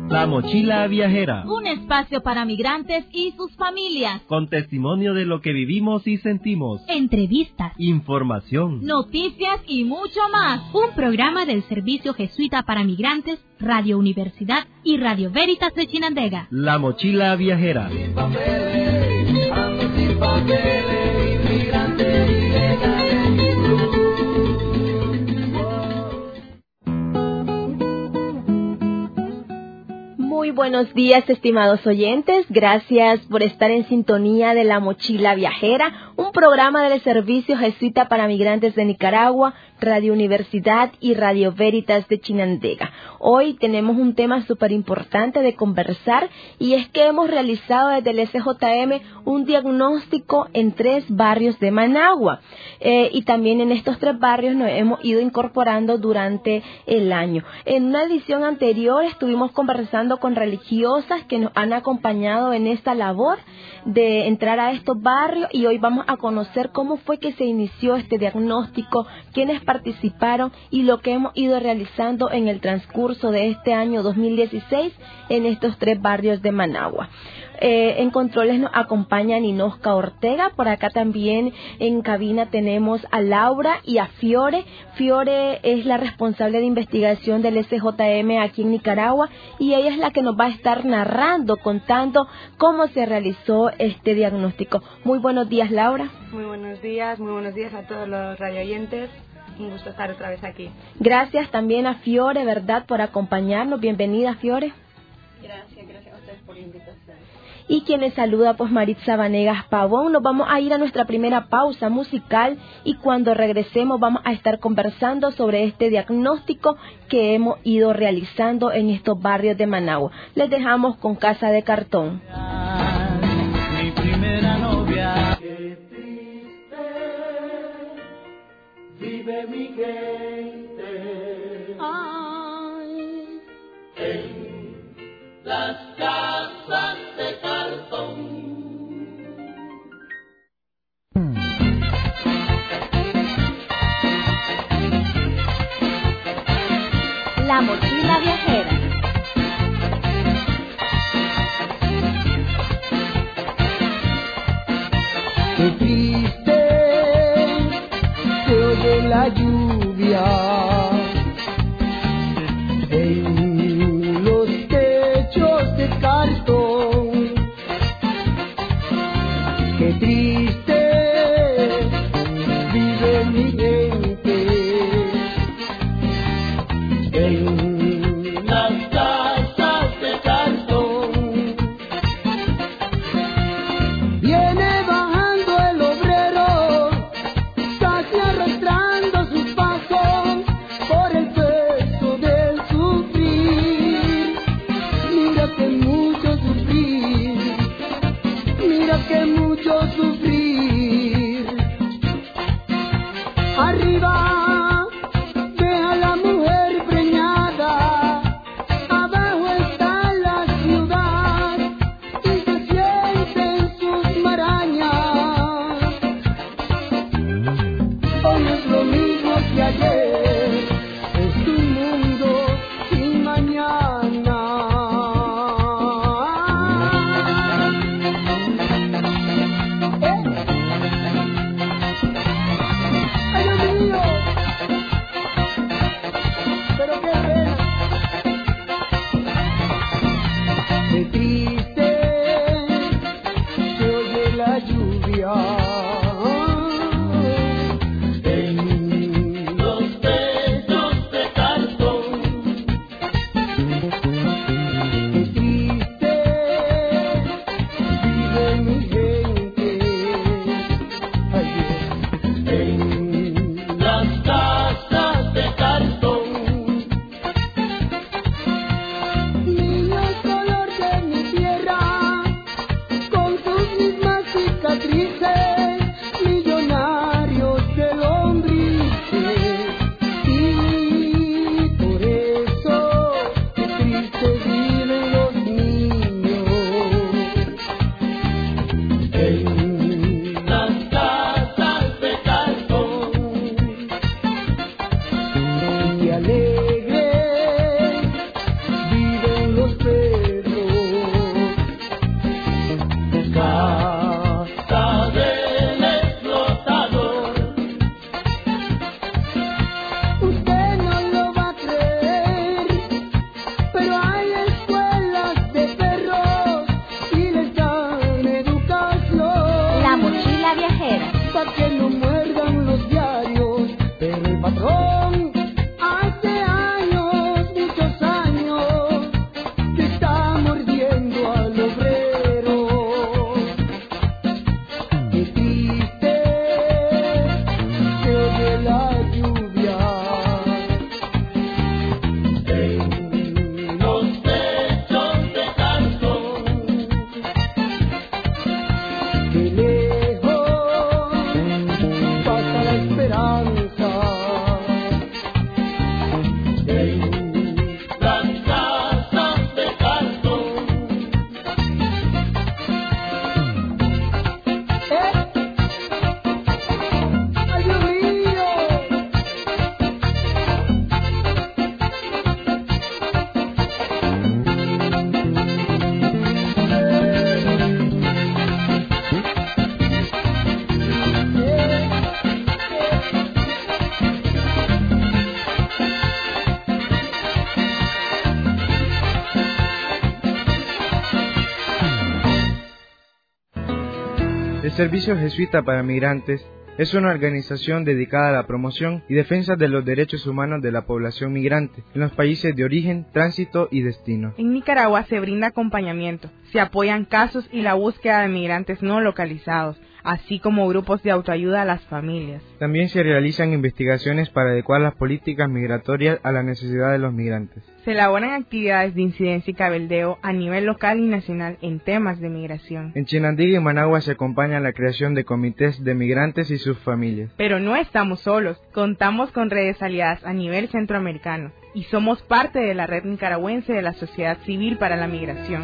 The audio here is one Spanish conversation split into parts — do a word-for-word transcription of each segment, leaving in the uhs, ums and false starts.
La Mochila Viajera. Un espacio para migrantes y sus familias. Con testimonio de lo que vivimos y sentimos. Entrevistas. Información. Noticias y mucho más. Un programa del Servicio Jesuita para Migrantes, Radio Universidad y Radio Veritas de Chinandega. La Mochila Viajera. Sin papeles, ando sin papeles, inmigrante ilegal en mi club. Muy buenos días, estimados oyentes. Gracias por estar en sintonía de La Mochila Viajera, un programa del Servicio Jesuita para Migrantes de Nicaragua, Radio Universidad y Radio Veritas de Chinandega. Hoy tenemos un tema súper importante de conversar y es que hemos realizado desde el S J M un diagnóstico en tres barrios de Managua eh, y también en estos tres barrios nos hemos ido incorporando durante el año. En una edición anterior estuvimos conversando con religiosas que nos han acompañado en esta labor de entrar a estos barrios y hoy vamos a conocer cómo fue que se inició este diagnóstico, quiénes participaron y lo que hemos ido realizando en el transcurso de este año dos mil dieciséis en estos tres barrios de Managua. Eh, en controles nos acompaña Ninosca Ortega, por acá también en cabina tenemos a Laura y a Fiore. Fiore es la responsable de investigación del S J M aquí en Nicaragua y ella es la que nos va a estar narrando, contando cómo se realizó este diagnóstico. Muy buenos días, Laura. Muy buenos días, muy buenos días a todos los radioyentes. Un gusto estar otra vez aquí. Gracias también a Fiore, ¿verdad?, por acompañarnos. Bienvenida, Fiore. Gracias, gracias a ustedes por la invitación. Y quienes saluda, pues, Maritza Vanegas Pavón. Nos vamos a ir a nuestra primera pausa musical y cuando regresemos vamos a estar conversando sobre este diagnóstico que hemos ido realizando en estos barrios de Managua. Les dejamos con Casa de Cartón. Mi primera novia. Qué triste vive mi gente. Ay. En las casas de cartón. La Mochila Viajera. Qué triste se oye la lluvia en los techos de cartón. Qué triste vive mi gente en las casas de cartón. Viene bajando el obrero, casi arrastrando sus pasos, El Servicio Jesuita para Migrantes es una organización dedicada a la promoción y defensa de los derechos humanos de la población migrante en los países de origen, tránsito y destino. En Nicaragua se brinda acompañamiento, se apoyan casos y la búsqueda de migrantes no localizados, así como grupos de autoayuda a las familias. También se realizan investigaciones para adecuar las políticas migratorias a la necesidad de los migrantes. Se elaboran actividades de incidencia y cabeldeo a nivel local y nacional en temas de migración. En Chinandega y Managua se acompaña la creación de comités de migrantes y sus familias. Pero no estamos solos, contamos con redes aliadas a nivel centroamericano y somos parte de la red nicaragüense de la sociedad civil para la migración.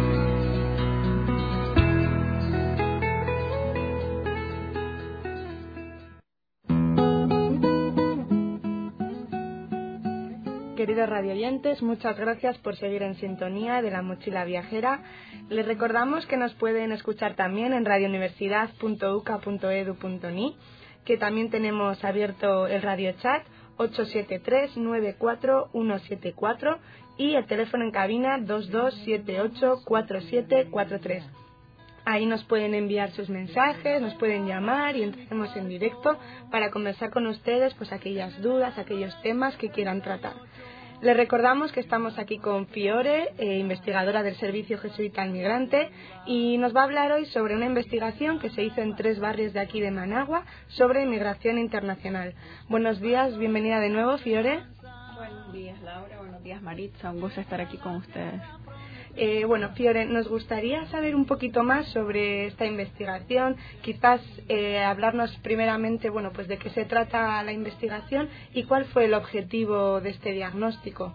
Queridos radioyentes, muchas gracias por seguir en sintonía de La Mochila Viajera. Les recordamos que nos pueden escuchar también en radio universidad punto u c a punto e d u punto n i, que también tenemos abierto el radio chat ocho siete tres nueve cuatro uno siete cuatro y el teléfono en cabina dos dos siete ocho cuatro siete cuatro tres. Ahí nos pueden enviar sus mensajes, nos pueden llamar y entraremos en directo para conversar con ustedes pues aquellas dudas, aquellos temas que quieran tratar. Les recordamos que estamos aquí con Fiore, eh, investigadora del Servicio Jesuita al Migrante, y nos va a hablar hoy sobre una investigación que se hizo en tres barrios de aquí de Managua sobre inmigración internacional. Buenos días, bienvenida de nuevo, Fiore. Buenos días, Laura. Buenos días, Maritza. Un gusto estar aquí con ustedes. Eh, bueno, Fiore, nos gustaría saber un poquito más sobre esta investigación, quizás eh, hablarnos primeramente, bueno, pues de qué se trata la investigación y cuál fue el objetivo de este diagnóstico.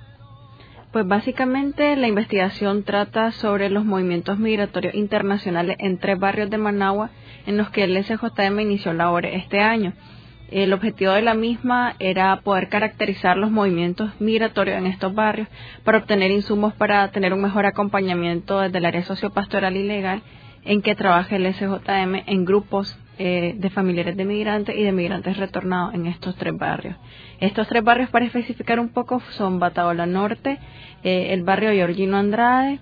Pues básicamente la investigación trata sobre los movimientos migratorios internacionales en tres barrios de Managua en los que el S J M inició labores este año. El objetivo de la misma era poder caracterizar los movimientos migratorios en estos barrios para obtener insumos para tener un mejor acompañamiento desde el área sociopastoral y legal en que trabaja el S J M en grupos eh, de familiares de migrantes y de migrantes retornados en estos tres barrios. Estos tres barrios, para especificar un poco, son Bataola Norte, eh, el barrio Georgino Andrade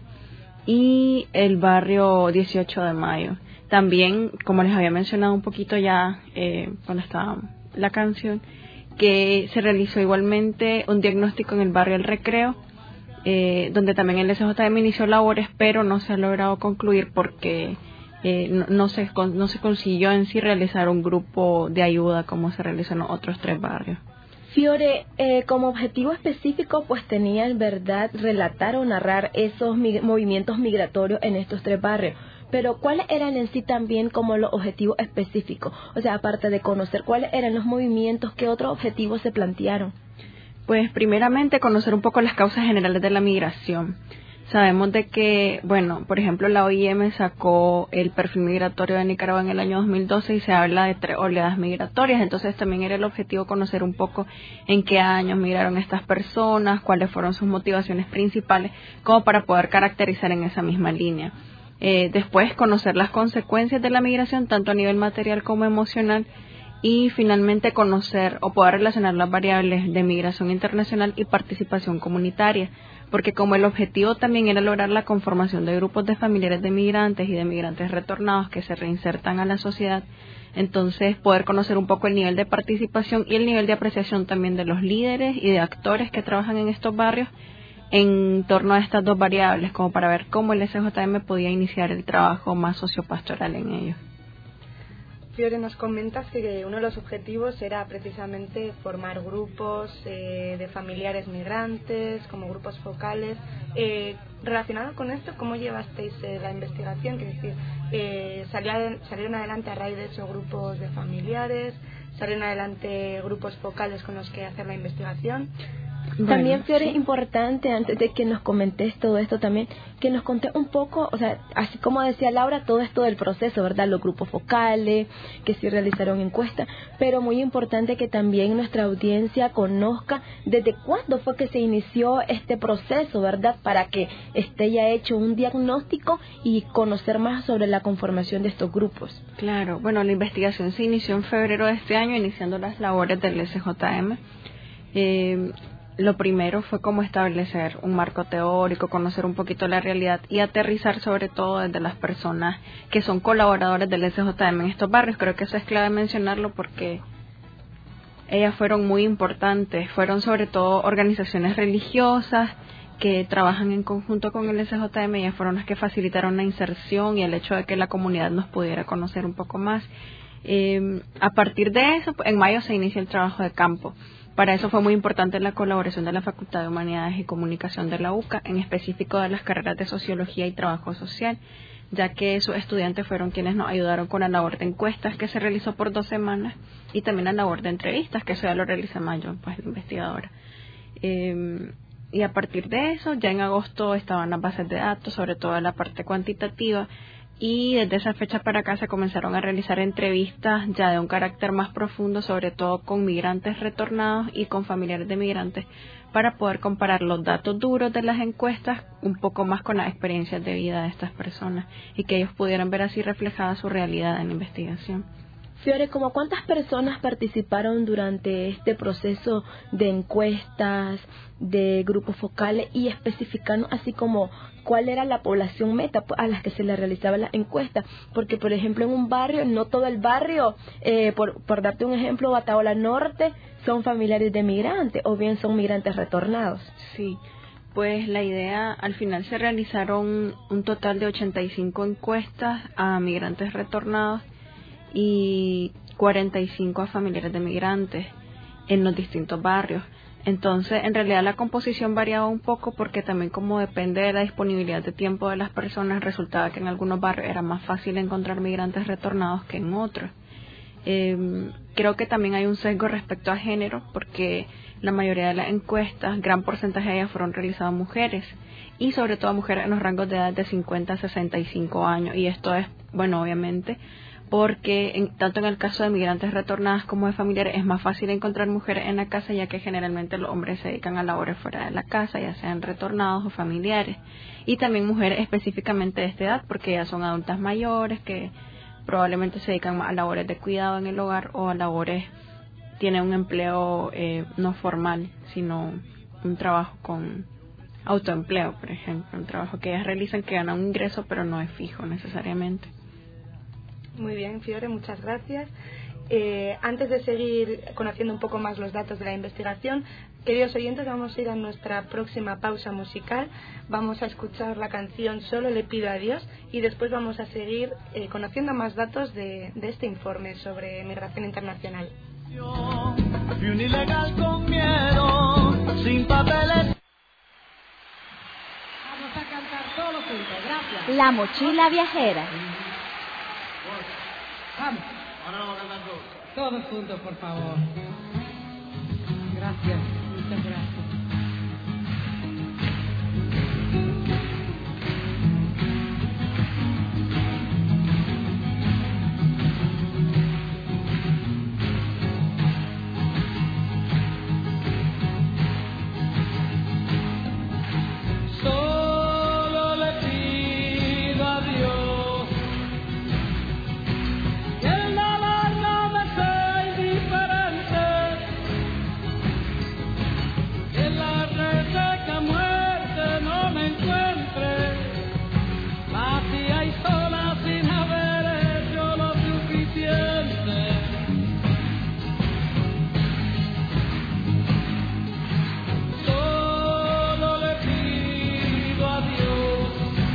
y el barrio dieciocho de mayo. También, como les había mencionado un poquito ya eh, cuando estaba la canción, que se realizó igualmente un diagnóstico en el barrio El Recreo, eh, donde también el S J M inició labores, pero no se ha logrado concluir porque eh, no, no, se, no se consiguió en sí realizar un grupo de ayuda como se realizó en los otros tres barrios. Fiore, eh, como objetivo específico, pues tenía en verdad relatar o narrar esos mig- movimientos migratorios en estos tres barrios. Pero ¿cuáles eran en sí también como los objetivos específicos? O sea, aparte de conocer cuáles eran los movimientos, ¿qué otros objetivos se plantearon? Pues primeramente conocer un poco las causas generales de la migración. Sabemos de que, bueno, por ejemplo, la O I M sacó el perfil migratorio de Nicaragua en el año dos mil doce y se habla de tres oleadas migratorias. Entonces también era el objetivo conocer un poco en qué años migraron estas personas, cuáles fueron sus motivaciones principales, como para poder caracterizar en esa misma línea. Eh, después conocer las consecuencias de la migración, tanto a nivel material como emocional, y finalmente conocer o poder relacionar las variables de migración internacional y participación comunitaria, porque como el objetivo también era lograr la conformación de grupos de familiares de migrantes y de migrantes retornados que se reinsertan a la sociedad, entonces poder conocer un poco el nivel de participación y el nivel de apreciación también de los líderes y de actores que trabajan en estos barrios en torno a estas dos variables, como para ver cómo el S J M podía iniciar el trabajo más sociopastoral en ellos. Fiore, nos comentas que uno de los objetivos era precisamente formar grupos eh, de familiares migrantes, como grupos focales. Eh, relacionado con esto, ¿cómo llevasteis eh, la investigación? Es decir, eh, salieron, salieron adelante a raíz de esos grupos de familiares, salieron adelante grupos focales con los que hacer la investigación. Bueno, también, Fiore, es importante, antes de que nos comentes todo esto también, que nos conté un poco, o sea, así como decía Laura, todo esto del proceso, ¿verdad? Los grupos focales, que sí realizaron encuestas, pero muy importante que también nuestra audiencia conozca desde cuándo fue que se inició este proceso, ¿verdad? Para que esté ya hecho un diagnóstico y conocer más sobre la conformación de estos grupos. Claro, bueno, la investigación se inició en febrero de este año, iniciando las labores del S J M. Eh, lo primero fue como establecer un marco teórico, conocer un poquito la realidad y aterrizar sobre todo desde las personas que son colaboradores del S J M en estos barrios. Creo que eso es clave mencionarlo porque ellas fueron muy importantes, fueron sobre todo organizaciones religiosas que trabajan en conjunto con el S J M, ellas fueron las que facilitaron la inserción y el hecho de que la comunidad nos pudiera conocer un poco más. Eh, a partir de eso, en mayo se inicia el trabajo de campo. Para eso fue muy importante la colaboración de la Facultad de Humanidades y Comunicación de la U C A, en específico de las carreras de Sociología y Trabajo Social, ya que sus estudiantes fueron quienes nos ayudaron con la labor de encuestas que se realizó por dos semanas y también la labor de entrevistas, que eso ya lo realiza Mayo, pues la investigadora. Eh, y a partir de eso, ya en agosto estaban las bases de datos, sobre todo la parte cuantitativa, y desde esa fecha para acá se comenzaron a realizar entrevistas ya de un carácter más profundo, sobre todo con migrantes retornados y con familiares de migrantes, para poder comparar los datos duros de las encuestas un poco más con las experiencias de vida de estas personas y que ellos pudieran ver así reflejada su realidad en la investigación. Fiore, ¿cómo cuántas personas participaron durante este proceso de encuestas, de grupos focales y especificando así como cuál era la población meta a las que se le realizaba la encuesta? Porque, por ejemplo, en un barrio, no todo el barrio, eh, por, por darte un ejemplo, Bataola Norte, son familiares de migrantes o bien son migrantes retornados. Sí, pues la idea, al final se realizaron un total de ochenta y cinco encuestas a migrantes retornados y cuarenta y cinco a familiares de migrantes en los distintos barrios. Entonces, en realidad la composición variaba un poco porque también como depende de la disponibilidad de tiempo de las personas, resultaba que en algunos barrios era más fácil encontrar migrantes retornados que en otros. Eh, creo que también hay un sesgo respecto a género porque la mayoría de las encuestas, gran porcentaje de ellas fueron realizadas a mujeres y sobre todo a mujeres en los rangos de edad de cincuenta a sesenta y cinco años, y esto es, bueno, obviamente porque en, tanto en el caso de migrantes retornadas como de familiares es más fácil encontrar mujeres en la casa, ya que generalmente los hombres se dedican a labores fuera de la casa, ya sean retornados o familiares, y también mujeres específicamente de esta edad porque ya son adultas mayores que probablemente se dedican más a labores de cuidado en el hogar o a labores, tienen un empleo eh, no formal, sino un trabajo con autoempleo, por ejemplo, un trabajo que ellas realizan que ganan un ingreso pero no es fijo necesariamente. Muy bien, Fiore, muchas gracias. Eh, antes de seguir conociendo un poco más los datos de la investigación, queridos oyentes, vamos a ir a nuestra próxima pausa musical. Vamos a escuchar la canción Solo le pido a Dios y después vamos a seguir eh, conociendo más datos de, de este informe sobre migración internacional. Y un ilegal con miedo, sin papeles. Vamos a cantar todos juntos, gracias. La mochila viajera. Vamos. Ahora vamos a cantar todos. Todos juntos, por favor. Gracias, muchas gracias. Solo le pido a Dios que el dolor no me sea indiferente, que la reseca muerte no me encuentre vacía y sola sin haber hecho lo suficiente. Solo le pido a Dios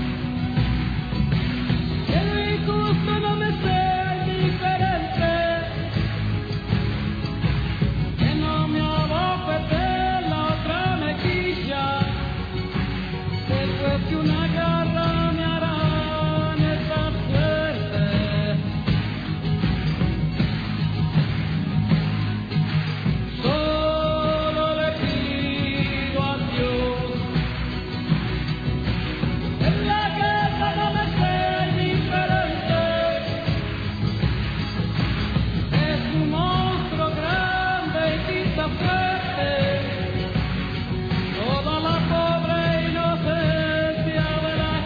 que el injusto no me sea indiferente, que no me abofete la otra mejilla, después que una garra me arañe esa suerte. Solo le pido a Dios que la guerra no me sea indiferente, es un monstruo grande y quizá fuerte toda la pobre inocencia de la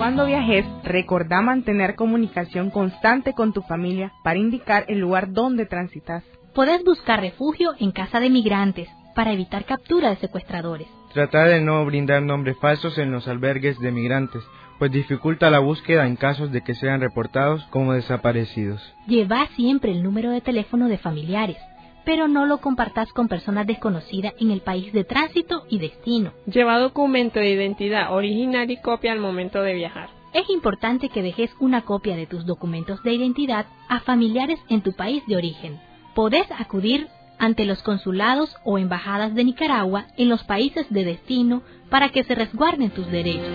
Cuando viajes, recordá mantener comunicación constante con tu familia para indicar el lugar donde transitas. Podés buscar refugio en casa de migrantes para evitar captura de secuestradores. Tratar de no brindar nombres falsos en los albergues de migrantes, pues dificulta la búsqueda en casos de que sean reportados como desaparecidos. Lleva siempre el número de teléfono de familiares, pero no lo compartas con personas desconocidas en el país de tránsito y destino. Lleva documento de identidad original y copia al momento de viajar. Es importante que dejes una copia de tus documentos de identidad a familiares en tu país de origen. Podés acudir ante los consulados o embajadas de Nicaragua en los países de destino para que se resguarden tus derechos.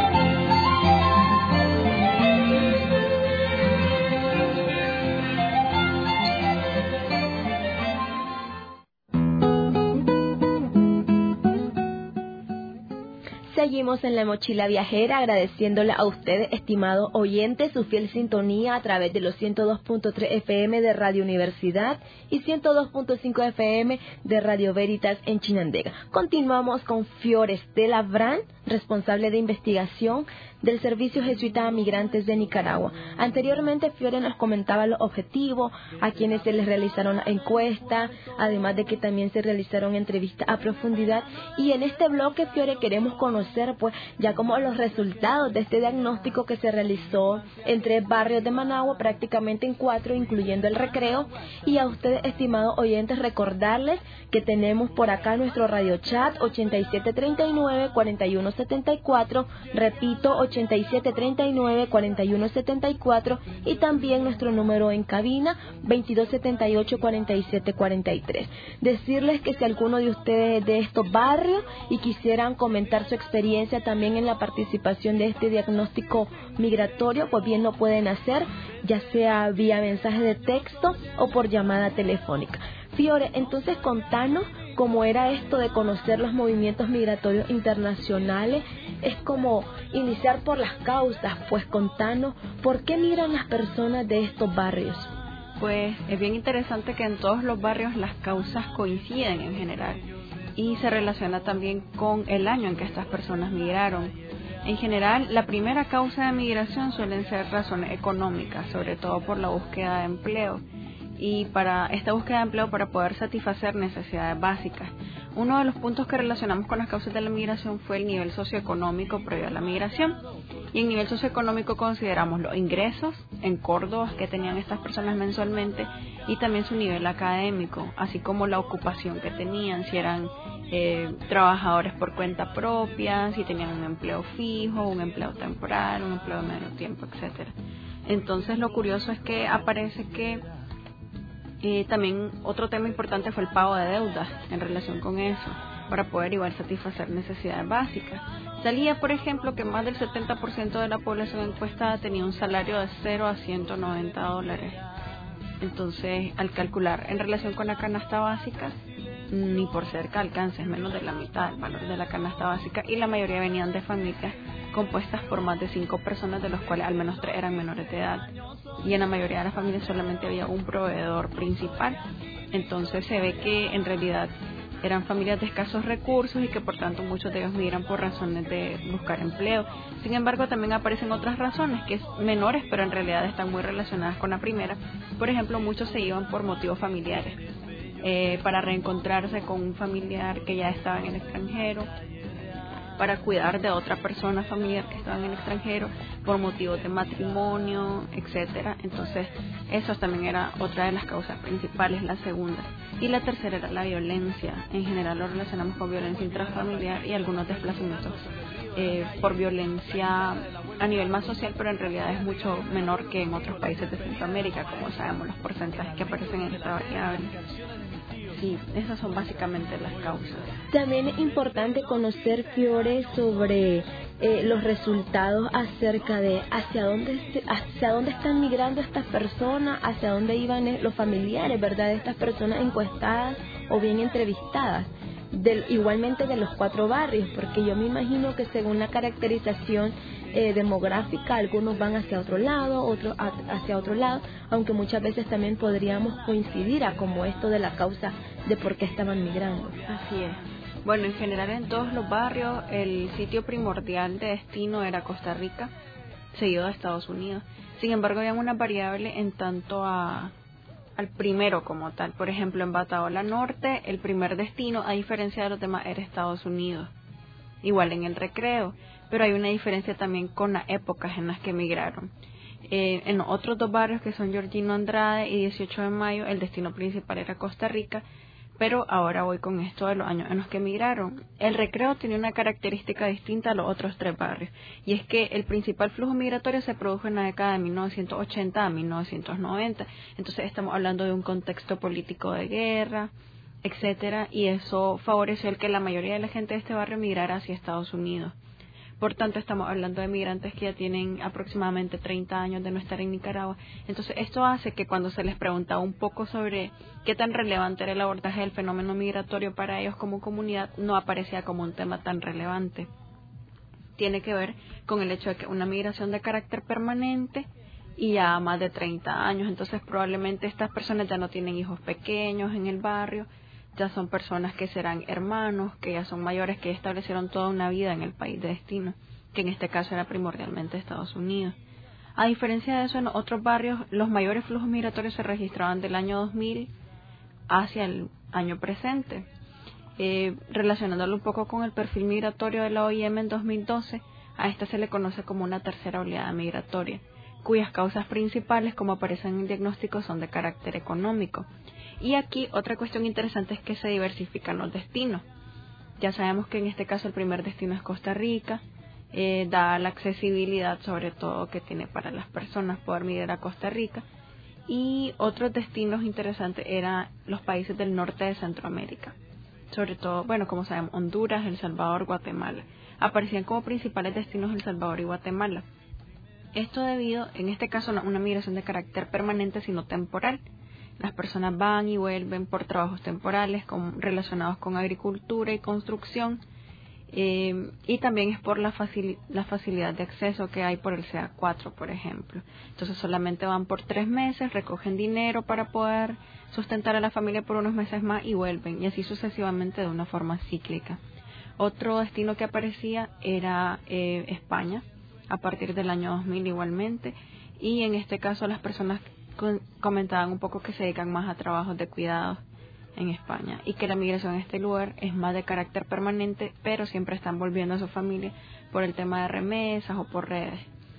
Seguimos en La Mochila Viajera agradeciéndole a ustedes, estimados oyentes, su fiel sintonía a través de los ciento dos punto tres F M de Radio Universidad y ciento dos punto cinco F M de Radio Veritas en Chinandega. Continuamos con Fiore Estela Brand, responsable de investigación del Servicio Jesuita a Migrantes de Nicaragua. Anteriormente, Fiore nos comentaba los objetivos, a quienes se les realizaron la encuesta, además de que también se realizaron entrevistas a profundidad. Y en este bloque, Fiore, queremos conocer, pues, ya como los resultados de este diagnóstico que se realizó en tres barrios de Managua, prácticamente en cuatro, incluyendo el Recreo. Y a ustedes, estimados oyentes, recordarles que tenemos por acá nuestro radio chat ochenta y siete treinta y nueve cuarenta y uno setenta y cuatro, repito, ochenta y siete treinta y nueve cuarenta y uno setenta y cuatro, y también nuestro número en cabina veintidós setenta y ocho cuarenta y siete cuarenta y tres. Decirles que si alguno de ustedes de estos barrios y quisieran comentar su experiencia también en la participación de este diagnóstico migratorio, pues bien lo pueden hacer, ya sea vía mensaje de texto o por llamada telefónica. Fiore, entonces contanos cómo era esto de conocer los movimientos migratorios internacionales. Es como iniciar por las causas, pues contanos por qué migran las personas de estos barrios. Pues es bien interesante que en todos los barrios las causas coinciden en general y se relaciona también con el año en que estas personas migraron. En general, la primera causa de migración suelen ser razones económicas, sobre todo por la búsqueda de empleo. Y para esta búsqueda de empleo para poder satisfacer necesidades básicas. Uno de los puntos que relacionamos con las causas de la migración fue el nivel socioeconómico previo a la migración. Y en nivel socioeconómico consideramos los ingresos en córdobas que tenían estas personas mensualmente y también su nivel académico, así como la ocupación que tenían, si eran eh, trabajadores por cuenta propia, si tenían un empleo fijo, un empleo temporal, un empleo de medio tiempo, etcétera. Entonces lo curioso es que aparece que Eh, también otro tema importante fue el pago de deudas en relación con eso, para poder igual satisfacer necesidades básicas. Salía, por ejemplo, que más del setenta por ciento de la población encuestada tenía un salario de cero a ciento noventa dólares. Entonces, al calcular en relación con la canasta básica, ni por cerca alcanza, es menos de la mitad del valor de la canasta básica, y la mayoría venían de familias compuestas por más de cinco personas, de los cuales al menos tres eran menores de edad, y en la mayoría de las familias solamente había un proveedor principal. Entonces se ve que en realidad eran familias de escasos recursos y que por tanto muchos de ellos migran por razones de buscar empleo. Sin embargo, también aparecen otras razones que es menores, pero en realidad están muy relacionadas con la primera. Por ejemplo, muchos se iban por motivos familiares, eh, para reencontrarse con un familiar que ya estaba en el extranjero, para cuidar de otra persona familiar que estaba en el extranjero, por motivos de matrimonio, etcétera. Entonces, eso también era otra de las causas principales, la segunda. Y la tercera era la violencia. En general lo relacionamos con violencia intrafamiliar y algunos desplazamientos eh, por violencia a nivel más social, pero en realidad es mucho menor que en otros países de Centroamérica, como sabemos los porcentajes que aparecen en esta variable. Sí, esas son básicamente las causas. También es importante conocer, Fiore, sobre eh, los resultados acerca de hacia dónde hacia dónde están migrando estas personas, hacia dónde iban los familiares, ¿verdad?, de estas personas encuestadas o bien entrevistadas. Del, igualmente de los cuatro barrios, porque yo me imagino que según la caracterización eh, demográfica, algunos van hacia otro lado, otros hacia otro lado, aunque muchas veces también podríamos coincidir a como esto de la causa de por qué estaban migrando. Así es. Bueno, en general en todos los barrios el sitio primordial de destino era Costa Rica, seguido de Estados Unidos. Sin embargo, había una variable en tanto a al primero como tal. Por ejemplo, en Bataola Norte, el primer destino, a diferencia de los demás, era Estados Unidos. Igual en el Recreo, pero hay una diferencia también con las épocas en las que emigraron. Eh, en otros dos barrios, que son Georgino Andrade y dieciocho de mayo, el destino principal era Costa Rica, pero ahora voy con esto de los años en los que emigraron. El Recreo tiene una característica distinta a los otros tres barrios, y es que el principal flujo migratorio se produjo en la década de mil novecientos ochenta a mil novecientos noventa, entonces estamos hablando de un contexto político de guerra, etcétera, y eso favoreció el que la mayoría de la gente de este barrio migrara hacia Estados Unidos. Por tanto, estamos hablando de migrantes que ya tienen aproximadamente treinta años de no estar en Nicaragua. Entonces, esto hace que cuando se les preguntaba un poco sobre qué tan relevante era el abordaje del fenómeno migratorio para ellos como comunidad, no aparecía como un tema tan relevante. Tiene que ver con el hecho de que una migración de carácter permanente y ya más de treinta años. Entonces, probablemente estas personas ya no tienen hijos pequeños en el barrio, ya son personas que serán hermanos, que ya son mayores, que establecieron toda una vida en el país de destino, que en este caso era primordialmente Estados Unidos. A diferencia de eso, en otros barrios, los mayores flujos migratorios se registraban del año dos mil hacia el año presente. Eh, relacionándolo un poco con el perfil migratorio de la O I M en dos mil doce, a esta se le conoce como una tercera oleada migratoria, cuyas causas principales, como aparecen en el diagnóstico, son de carácter económico. Y aquí otra cuestión interesante es que se diversifican los destinos. Ya sabemos que en este caso el primer destino es Costa Rica, eh, da la accesibilidad sobre todo que tiene para las personas poder migrar a Costa Rica. Y otros destinos interesantes eran los países del norte de Centroamérica, sobre todo, bueno, como sabemos, Honduras, El Salvador, Guatemala. Aparecían como principales destinos El Salvador y Guatemala. Esto debido, en este caso, a una migración de carácter permanente, sino temporal. Las personas van y vuelven por trabajos temporales con, relacionados con agricultura y construcción, eh, y también es por la, facil, la facilidad de acceso que hay por el C A cuatro, por ejemplo. Entonces solamente van por tres meses, recogen dinero para poder sustentar a la familia por unos meses más y vuelven, y así sucesivamente de una forma cíclica. Otro destino que aparecía era eh, España, a partir del año dos mil igualmente, y en este caso las personas comentaban un poco que se dedican más a trabajos de cuidados en España y que la migración en este lugar es más de carácter permanente, pero siempre están volviendo a su familia por el tema de remesas o por redes.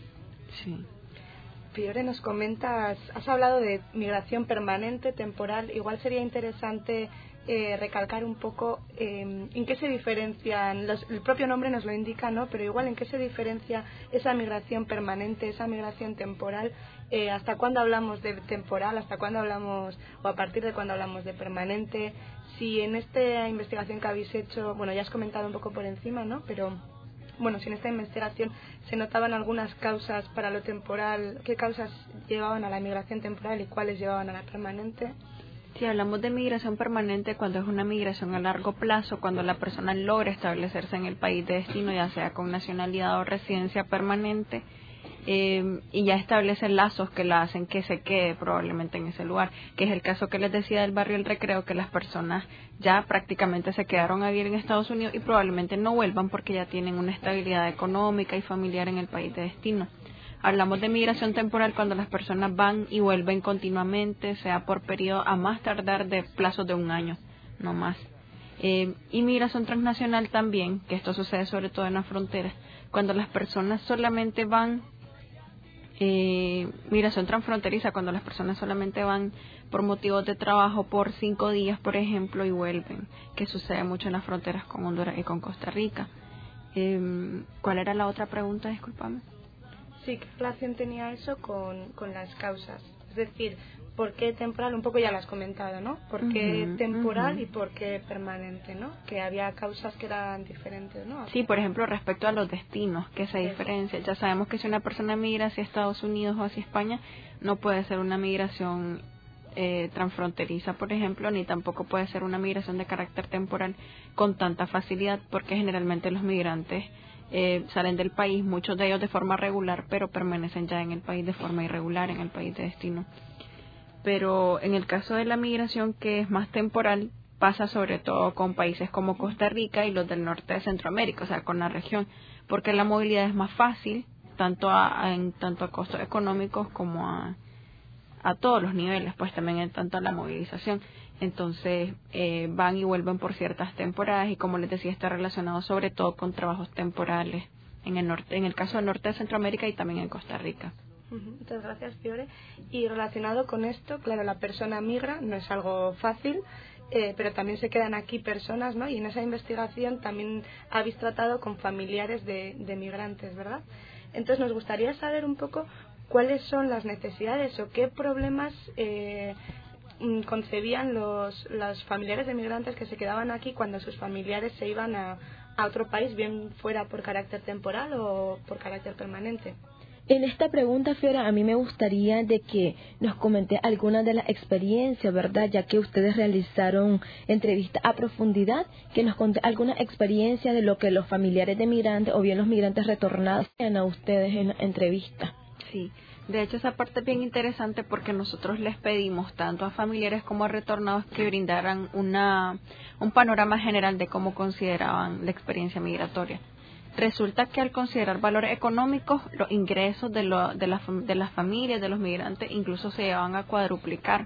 Sí. Fiore, nos comentas, has hablado de migración permanente, temporal. Igual sería interesante eh, recalcar un poco eh, en qué se diferencian, los, el propio nombre nos lo indica, ¿no? Pero igual en qué se diferencia esa migración permanente, esa migración temporal. Eh, ¿Hasta cuándo hablamos de temporal? ¿Hasta cuándo hablamos, o a partir de cuándo hablamos de permanente? Si en esta investigación que habéis hecho, bueno, ya has comentado un poco por encima, ¿no? Pero, bueno, si en esta investigación se notaban algunas causas para lo temporal, ¿qué causas llevaban a la migración temporal y cuáles llevaban a la permanente? Si hablamos de migración permanente, cuando es una migración a largo plazo, cuando la persona logra establecerse en el país de destino, ya sea con nacionalidad o residencia permanente, Eh, y ya establece lazos que la hacen que se quede probablemente en ese lugar, que es el caso que les decía del barrio El Recreo, que las personas ya prácticamente se quedaron a vivir en Estados Unidos y probablemente no vuelvan porque ya tienen una estabilidad económica y familiar en el país de destino. Hablamos de migración temporal cuando las personas van y vuelven continuamente, sea por periodo a más tardar de plazos de un año, no más. Eh, y migración transnacional también, que esto sucede sobre todo en las fronteras, cuando las personas solamente van Eh, migración transfronteriza, cuando las personas solamente van por motivos de trabajo por cinco días, por ejemplo, y vuelven, que sucede mucho en las fronteras con Honduras y con Costa Rica. Eh, ¿Cuál era la otra pregunta? Discúlpame. Sí, ¿qué relación tenía eso con, con las causas? Es decir, ¿por qué temporal? Un poco ya lo has comentado, ¿no? ¿Por qué uh-huh, temporal uh-huh. y por qué permanente, ¿no? Que había causas que eran diferentes, ¿no? Sí, por ejemplo, respecto a los destinos, que se diferencia. Ya sabemos que si una persona migra hacia Estados Unidos o hacia España, no puede ser una migración eh, transfronteriza, por ejemplo, ni tampoco puede ser una migración de carácter temporal con tanta facilidad, porque generalmente los migrantes eh, salen del país, muchos de ellos de forma regular, pero permanecen ya en el país de forma irregular, en el país de destino. Pero en el caso de la migración, que es más temporal, pasa sobre todo con países como Costa Rica y los del norte de Centroamérica, o sea, con la región, porque la movilidad es más fácil, tanto a, a- en tanto a costos económicos como a, a todos los niveles, pues también en tanto a la movilización. Entonces eh, van y vuelven por ciertas temporadas y, como les decía, está relacionado sobre todo con trabajos temporales en el norte, en el caso del norte de Centroamérica y también en Costa Rica. Muchas gracias, Fiore. Y relacionado con esto, claro, la persona migra, no es algo fácil, eh, pero también se quedan aquí personas, ¿no? Y en esa investigación también habéis tratado con familiares de, de migrantes, ¿verdad? Entonces nos gustaría saber un poco cuáles son las necesidades o qué problemas eh, concebían los, los familiares de migrantes que se quedaban aquí cuando sus familiares se iban a, a otro país, bien fuera por carácter temporal o por carácter permanente. En esta pregunta, Fiora, a mí me gustaría de que nos comente algunas de las experiencias, ¿verdad? Ya que ustedes realizaron entrevistas a profundidad, que nos conté alguna experiencia de lo que los familiares de migrantes o bien los migrantes retornados hacían a ustedes en la entrevista. Sí, de hecho esa parte es bien interesante porque nosotros les pedimos tanto a familiares como a retornados que brindaran una un panorama general de cómo consideraban la experiencia migratoria. Resulta que al considerar valores económicos, los ingresos de, lo, de, la, de las familias, de los migrantes, incluso se llevaban a cuadruplicar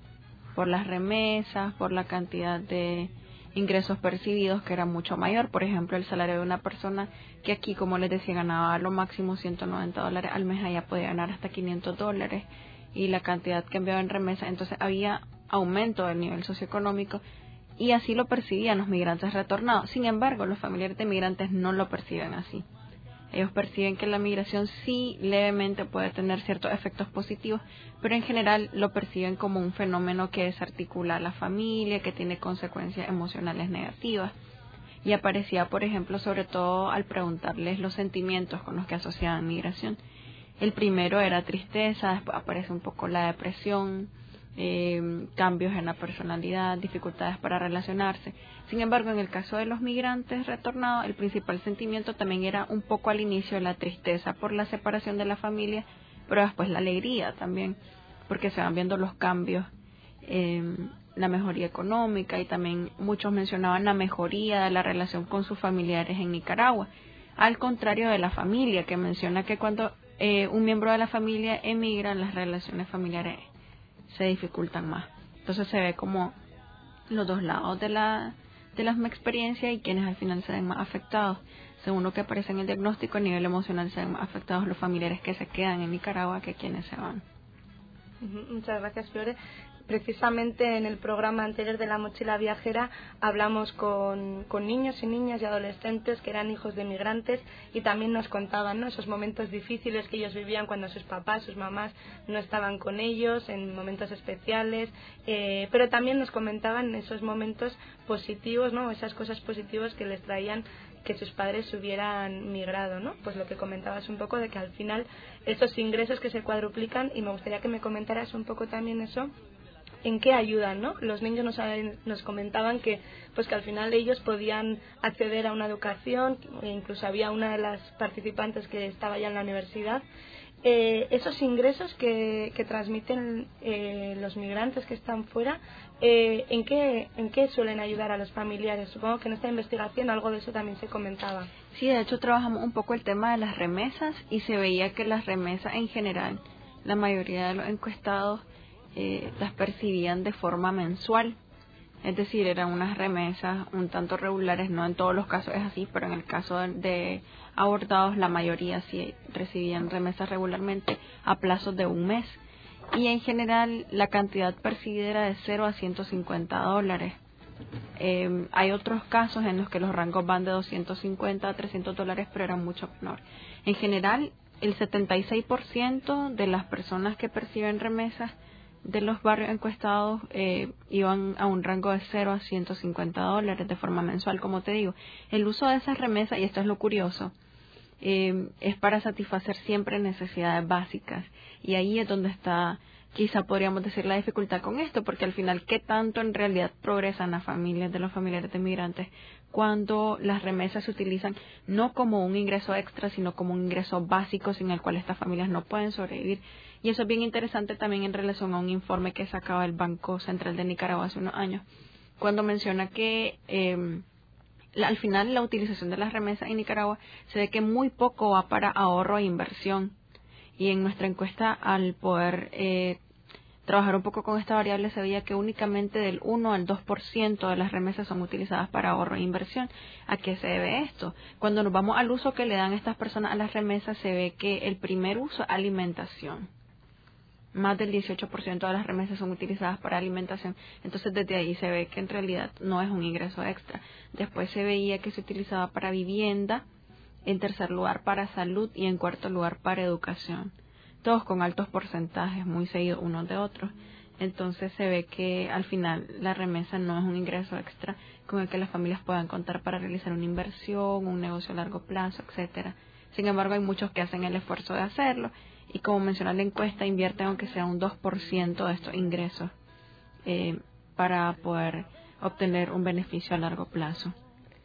por las remesas, por la cantidad de ingresos percibidos, que era mucho mayor. Por ejemplo, el salario de una persona que aquí, como les decía, ganaba a lo máximo ciento noventa dólares al mes, allá podía ganar hasta quinientos dólares, y la cantidad que enviaba en remesas. Entonces había aumento del nivel socioeconómico, y así lo percibían los migrantes retornados. Sin embargo, los familiares de migrantes no lo perciben así. Ellos perciben que la migración sí levemente puede tener ciertos efectos positivos, pero en general lo perciben como un fenómeno que desarticula a la familia, que tiene consecuencias emocionales negativas. Y aparecía, por ejemplo, sobre todo al preguntarles los sentimientos con los que asociaban migración. El primero era tristeza, después aparece un poco la depresión, Eh, cambios en la personalidad, dificultades para relacionarse. Sin embargo, en el caso de los migrantes retornados, el principal sentimiento también era un poco al inicio la tristeza por la separación de la familia, pero después la alegría también, porque se van viendo los cambios, eh, la mejoría económica, y también muchos mencionaban la mejoría de la relación con sus familiares en Nicaragua, al contrario de la familia, que menciona que cuando eh, un miembro de la familia emigra, las relaciones familiares se dificultan más. Entonces se ve como los dos lados de la de la misma experiencia y quienes al final se ven más afectados. Según lo que aparece en el diagnóstico, a nivel emocional se ven más afectados los familiares que se quedan en Nicaragua que quienes se van. Muchas gracias, Fiore. Precisamente en el programa anterior de La Mochila Viajera hablamos con, con niños y niñas y adolescentes que eran hijos de migrantes, y también nos contaban, ¿no?, esos momentos difíciles que ellos vivían cuando sus papás, sus mamás no estaban con ellos, en momentos especiales, eh, pero también nos comentaban esos momentos positivos, ¿no?, esas cosas positivas que les traían que sus padres hubieran migrado, ¿no? Pues lo que comentabas un poco de que al final esos ingresos que se cuadruplican, y me gustaría que me comentaras un poco también eso, en qué ayudan, ¿no? Los niños nos, nos comentaban que pues que al final ellos podían acceder a una educación, e incluso había una de las participantes que estaba ya en la universidad. Eh, esos ingresos que, que transmiten eh, los migrantes que están fuera, eh, ¿en qué, en qué suelen ayudar a los familiares? Supongo que en esta investigación algo de eso también se comentaba. Sí, de hecho trabajamos un poco el tema de las remesas, y se veía que las remesas en general, la mayoría de los encuestados eh, las percibían de forma mensual. Es decir, eran unas remesas un tanto regulares, no en todos los casos es así, pero en el caso de, de abordados la mayoría sí recibían remesas regularmente a plazos de un mes. Y en general la cantidad percibida era de cero a ciento cincuenta dólares. Eh, hay otros casos en los que los rangos van de doscientos cincuenta a trescientos dólares, pero eran mucho menor. En general, el setenta y seis por ciento de las personas que perciben remesas de los barrios encuestados eh, iban a un rango de cero a ciento cincuenta dólares de forma mensual. Como te digo, el uso de esas remesas, y esto es lo curioso, eh, es para satisfacer siempre necesidades básicas, y ahí es donde está, quizá podríamos decir, la dificultad con esto, porque al final, ¿qué tanto en realidad progresan las familias de los familiares de migrantes cuando las remesas se utilizan no como un ingreso extra, sino como un ingreso básico sin el cual estas familias no pueden sobrevivir? Y eso es bien interesante también en relación a un informe que sacaba el Banco Central de Nicaragua hace unos años, cuando menciona que eh, la, al final la utilización de las remesas en Nicaragua se ve que muy poco va para ahorro e inversión. Y en nuestra encuesta, al poder eh, trabajar un poco con esta variable, se veía que únicamente del uno al dos por ciento de las remesas son utilizadas para ahorro e inversión. ¿A qué se debe esto? Cuando nos vamos al uso que le dan estas personas a las remesas, se ve que el primer uso es alimentación. Más del dieciocho por ciento de las remesas son utilizadas para alimentación. Entonces, desde ahí se ve que en realidad no es un ingreso extra. Después se veía que se utilizaba para vivienda, en tercer lugar para salud y en cuarto lugar para educación. Todos con altos porcentajes, muy seguidos unos de otros. Entonces se ve que al final la remesa no es un ingreso extra con el que las familias puedan contar para realizar una inversión, un negocio a largo plazo, etcétera. Sin embargo, hay muchos que hacen el esfuerzo de hacerlo y, como menciona la encuesta, invierten aunque sea un dos por ciento de estos ingresos eh, para poder obtener un beneficio a largo plazo.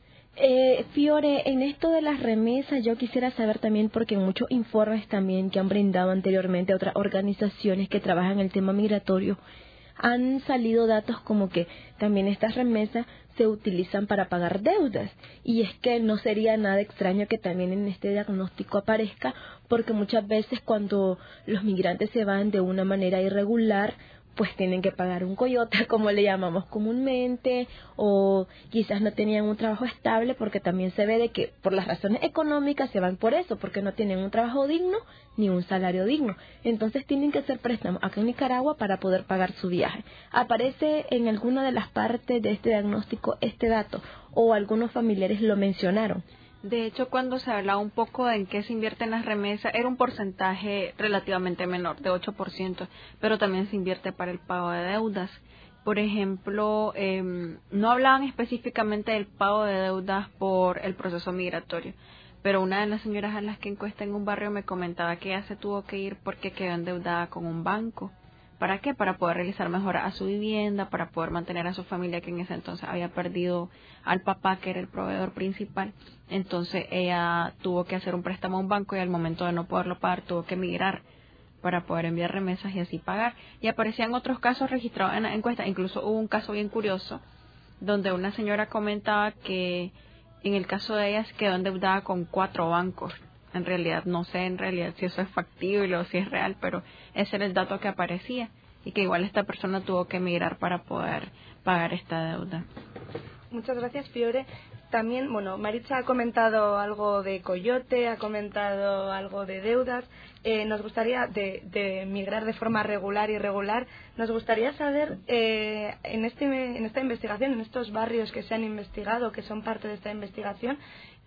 Eh, Fiore, en esto de las remesas yo quisiera saber también, porque en muchos informes también que han brindado anteriormente otras organizaciones que trabajan en el tema migratorio, han salido datos como que también estas remesas se utilizan para pagar deudas, y es que no sería nada extraño que también en este diagnóstico aparezca, porque muchas veces cuando los migrantes se van de una manera irregular, pues tienen que pagar un coyote, como le llamamos comúnmente, o quizás no tenían un trabajo estable, porque también se ve de que por las razones económicas se van por eso, porque no tienen un trabajo digno ni un salario digno. Entonces tienen que hacer préstamos acá en Nicaragua para poder pagar su viaje. ¿Aparece en alguna de las partes de este diagnóstico este dato, o algunos familiares lo mencionaron? De hecho, cuando se hablaba un poco de en qué se invierte en las remesas, era un porcentaje relativamente menor, de ocho por ciento, pero también se invierte para el pago de deudas. Por ejemplo, eh, no hablaban específicamente del pago de deudas por el proceso migratorio, pero una de las señoras a las que encuesta en un barrio me comentaba que ella se tuvo que ir porque quedó endeudada con un banco. ¿Para qué? Para poder realizar mejoras a su vivienda, para poder mantener a su familia, que en ese entonces había perdido al papá, que era el proveedor principal. Entonces ella tuvo que hacer un préstamo a un banco y al momento de no poderlo pagar tuvo que emigrar para poder enviar remesas y así pagar. Y aparecían otros casos registrados en la encuesta. Incluso hubo un caso bien curioso donde una señora comentaba que en el caso de ella quedó endeudada con cuatro bancos. En realidad, no sé en realidad si eso es factible o si es real, pero ese era el dato que aparecía, y que igual esta persona tuvo que emigrar para poder pagar esta deuda. Muchas gracias, Fiore. También, bueno, Maritza ha comentado algo de coyote, ha comentado algo de deudas. Eh, nos gustaría, de, de migrar de forma regular y irregular, nos gustaría saber, eh, en, este, en esta investigación, en estos barrios que se han investigado, que son parte de esta investigación,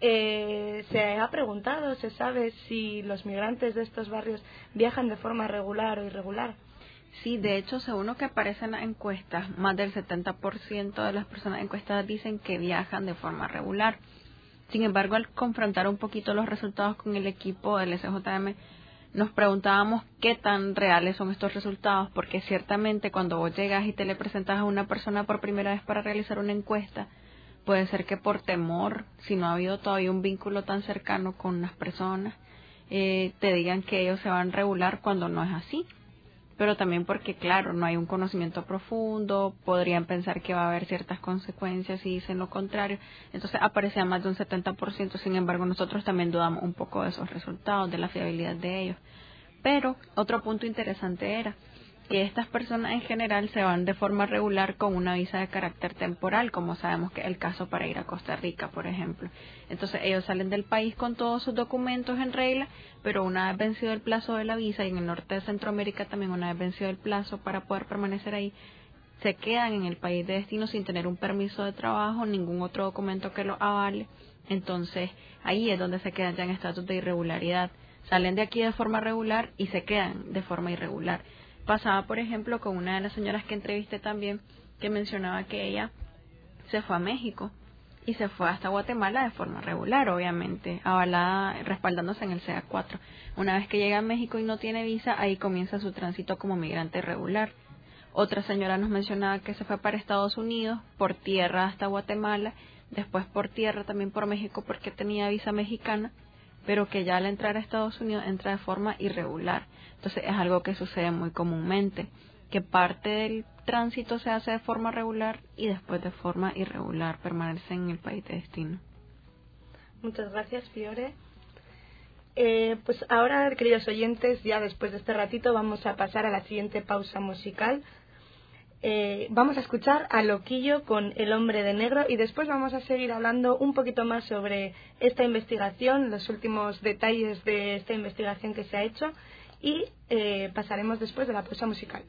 eh, se ha preguntado, se sabe si los migrantes de estos barrios viajan de forma regular o irregular. Sí, de hecho, según lo que aparece en las encuestas, más del setenta por ciento de las personas encuestadas dicen que viajan de forma regular. Sin embargo, al confrontar un poquito los resultados con el equipo del S J M, nos preguntábamos qué tan reales son estos resultados, porque ciertamente cuando vos llegas y te le presentas a una persona por primera vez para realizar una encuesta, puede ser que por temor, si no ha habido todavía un vínculo tan cercano con las personas, eh, te digan que ellos se van regular cuando no es así. Pero también porque, claro, no hay un conocimiento profundo, podrían pensar que va a haber ciertas consecuencias si dicen lo contrario. Entonces aparecía más de un setenta por ciento, sin embargo nosotros también dudamos un poco de esos resultados, de la fiabilidad de ellos. Pero otro punto interesante era que estas personas en general se van de forma regular con una visa de carácter temporal, como sabemos que es el caso para ir a Costa Rica, por ejemplo. Entonces ellos salen del país con todos sus documentos en regla, pero una vez vencido el plazo de la visa, y en el norte de Centroamérica también una vez vencido el plazo para poder permanecer ahí, se quedan en el país de destino sin tener un permiso de trabajo, ningún otro documento que lo avale. Entonces ahí es donde se quedan ya en estatus de irregularidad. Salen de aquí de forma regular y se quedan de forma irregular. Pasaba, por ejemplo, con una de las señoras que entrevisté también, que mencionaba que ella se fue a México y se fue hasta Guatemala de forma regular, obviamente, avalada, respaldándose en el C A cuatro. Una vez que llega a México y no tiene visa, ahí comienza su tránsito como migrante regular. Otra señora nos mencionaba que se fue para Estados Unidos por tierra hasta Guatemala, después por tierra también por México porque tenía visa mexicana, pero que ya al entrar a Estados Unidos entra de forma irregular. Entonces es algo que sucede muy comúnmente. que parte del tránsito se hace de forma regular y después de forma irregular permanece en el país de destino. Muchas gracias, Fiore. Eh, pues ahora, queridos oyentes, ya después de este ratito vamos a pasar a la siguiente pausa musical. Eh, vamos a escuchar a Loquillo con El hombre de negro y después vamos a seguir hablando un poquito más sobre esta investigación, los últimos detalles de esta investigación que se ha hecho y eh, pasaremos después de la pausa musical.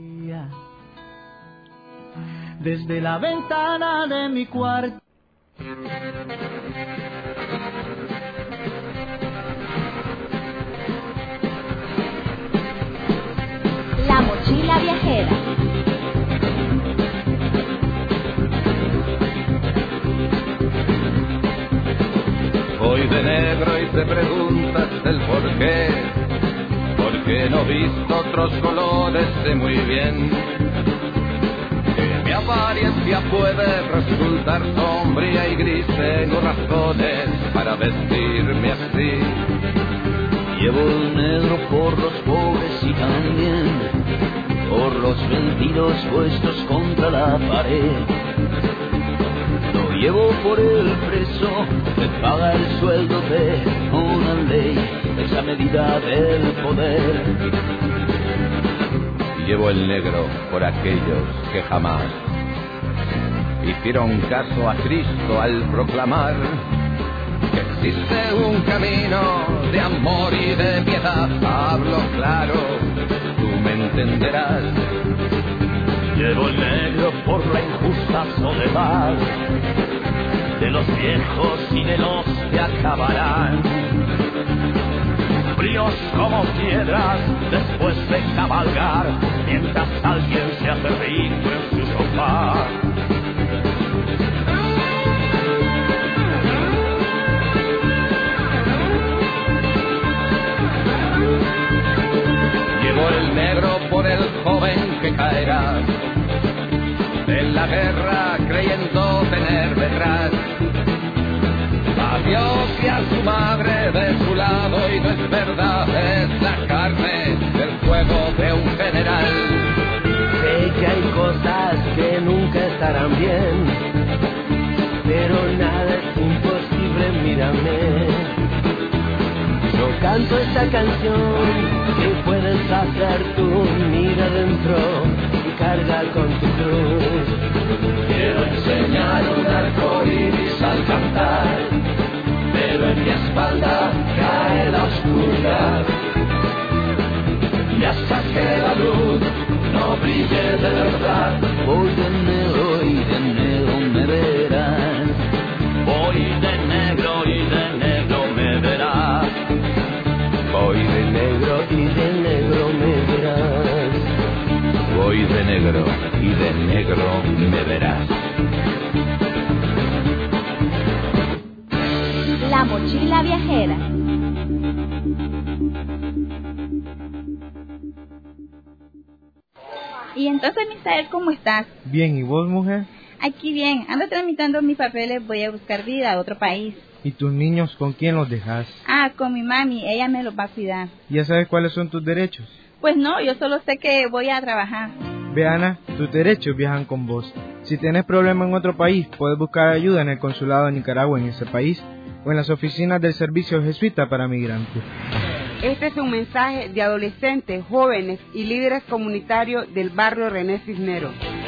Desde la ventana de mi cuarto La mochila viajera. Voy de negro y te preguntas el por qué, porque no he visto otros colores, sé muy bien que mi apariencia puede resultar sombría y gris. Tengo razones para vestirme así. Llevo el negro por los pobres y también por los vendidos puestos contra la pared. Lo llevo por el preso que paga el sueldo de una ley, esa medida del poder. Llevo el negro por aquellos que jamás hicieron caso a Cristo al proclamar que existe un camino de amor y de piedad. Hablo claro, tú me entenderás. Llevo el negro por la injusta soledad de los viejos y de los que acabarán fríos como piedras después de cabalgar, mientras alguien se hace rico en su sofá. Llevo el negro por el joven que caerá en la guerra creyendo tener detrás a Dios y a su madre de su lado, y no es verdad, es la carne del fuego de un general. Sé que hay cosas que nunca estarán bien, pero nada es imposible, mírame. Yo canto esta canción que puedes hacer tú, mira dentro y carga con tu cruz. Quiero enseñar un arco iris al cantar, pero en mi espalda cae la oscuridad. Y hasta que la luz no brille de verdad, voy de negro y de negro me verás. Voy de negro y de negro me verás. Voy de negro y de negro me verás. Voy de negro y de negro me verás. La mochila viajera. Y entonces, Misael, ¿cómo estás? Bien, ¿y vos, mujer? Aquí bien, ando tramitando mis papeles, voy a buscar vida a otro país. ¿Y tus niños con quién los dejas? Ah, con mi mami, ella me los va a cuidar. ¿Ya sabes cuáles son tus derechos? Pues no, yo solo sé que voy a trabajar. Ve, Ana, tus derechos viajan con vos. Si tenés problema en otro país, puedes buscar ayuda en el consulado de Nicaragua en ese país o en las oficinas del Servicio Jesuita para Migrantes. Este es un mensaje de adolescentes, jóvenes y líderes comunitarios del barrio René Cisneros.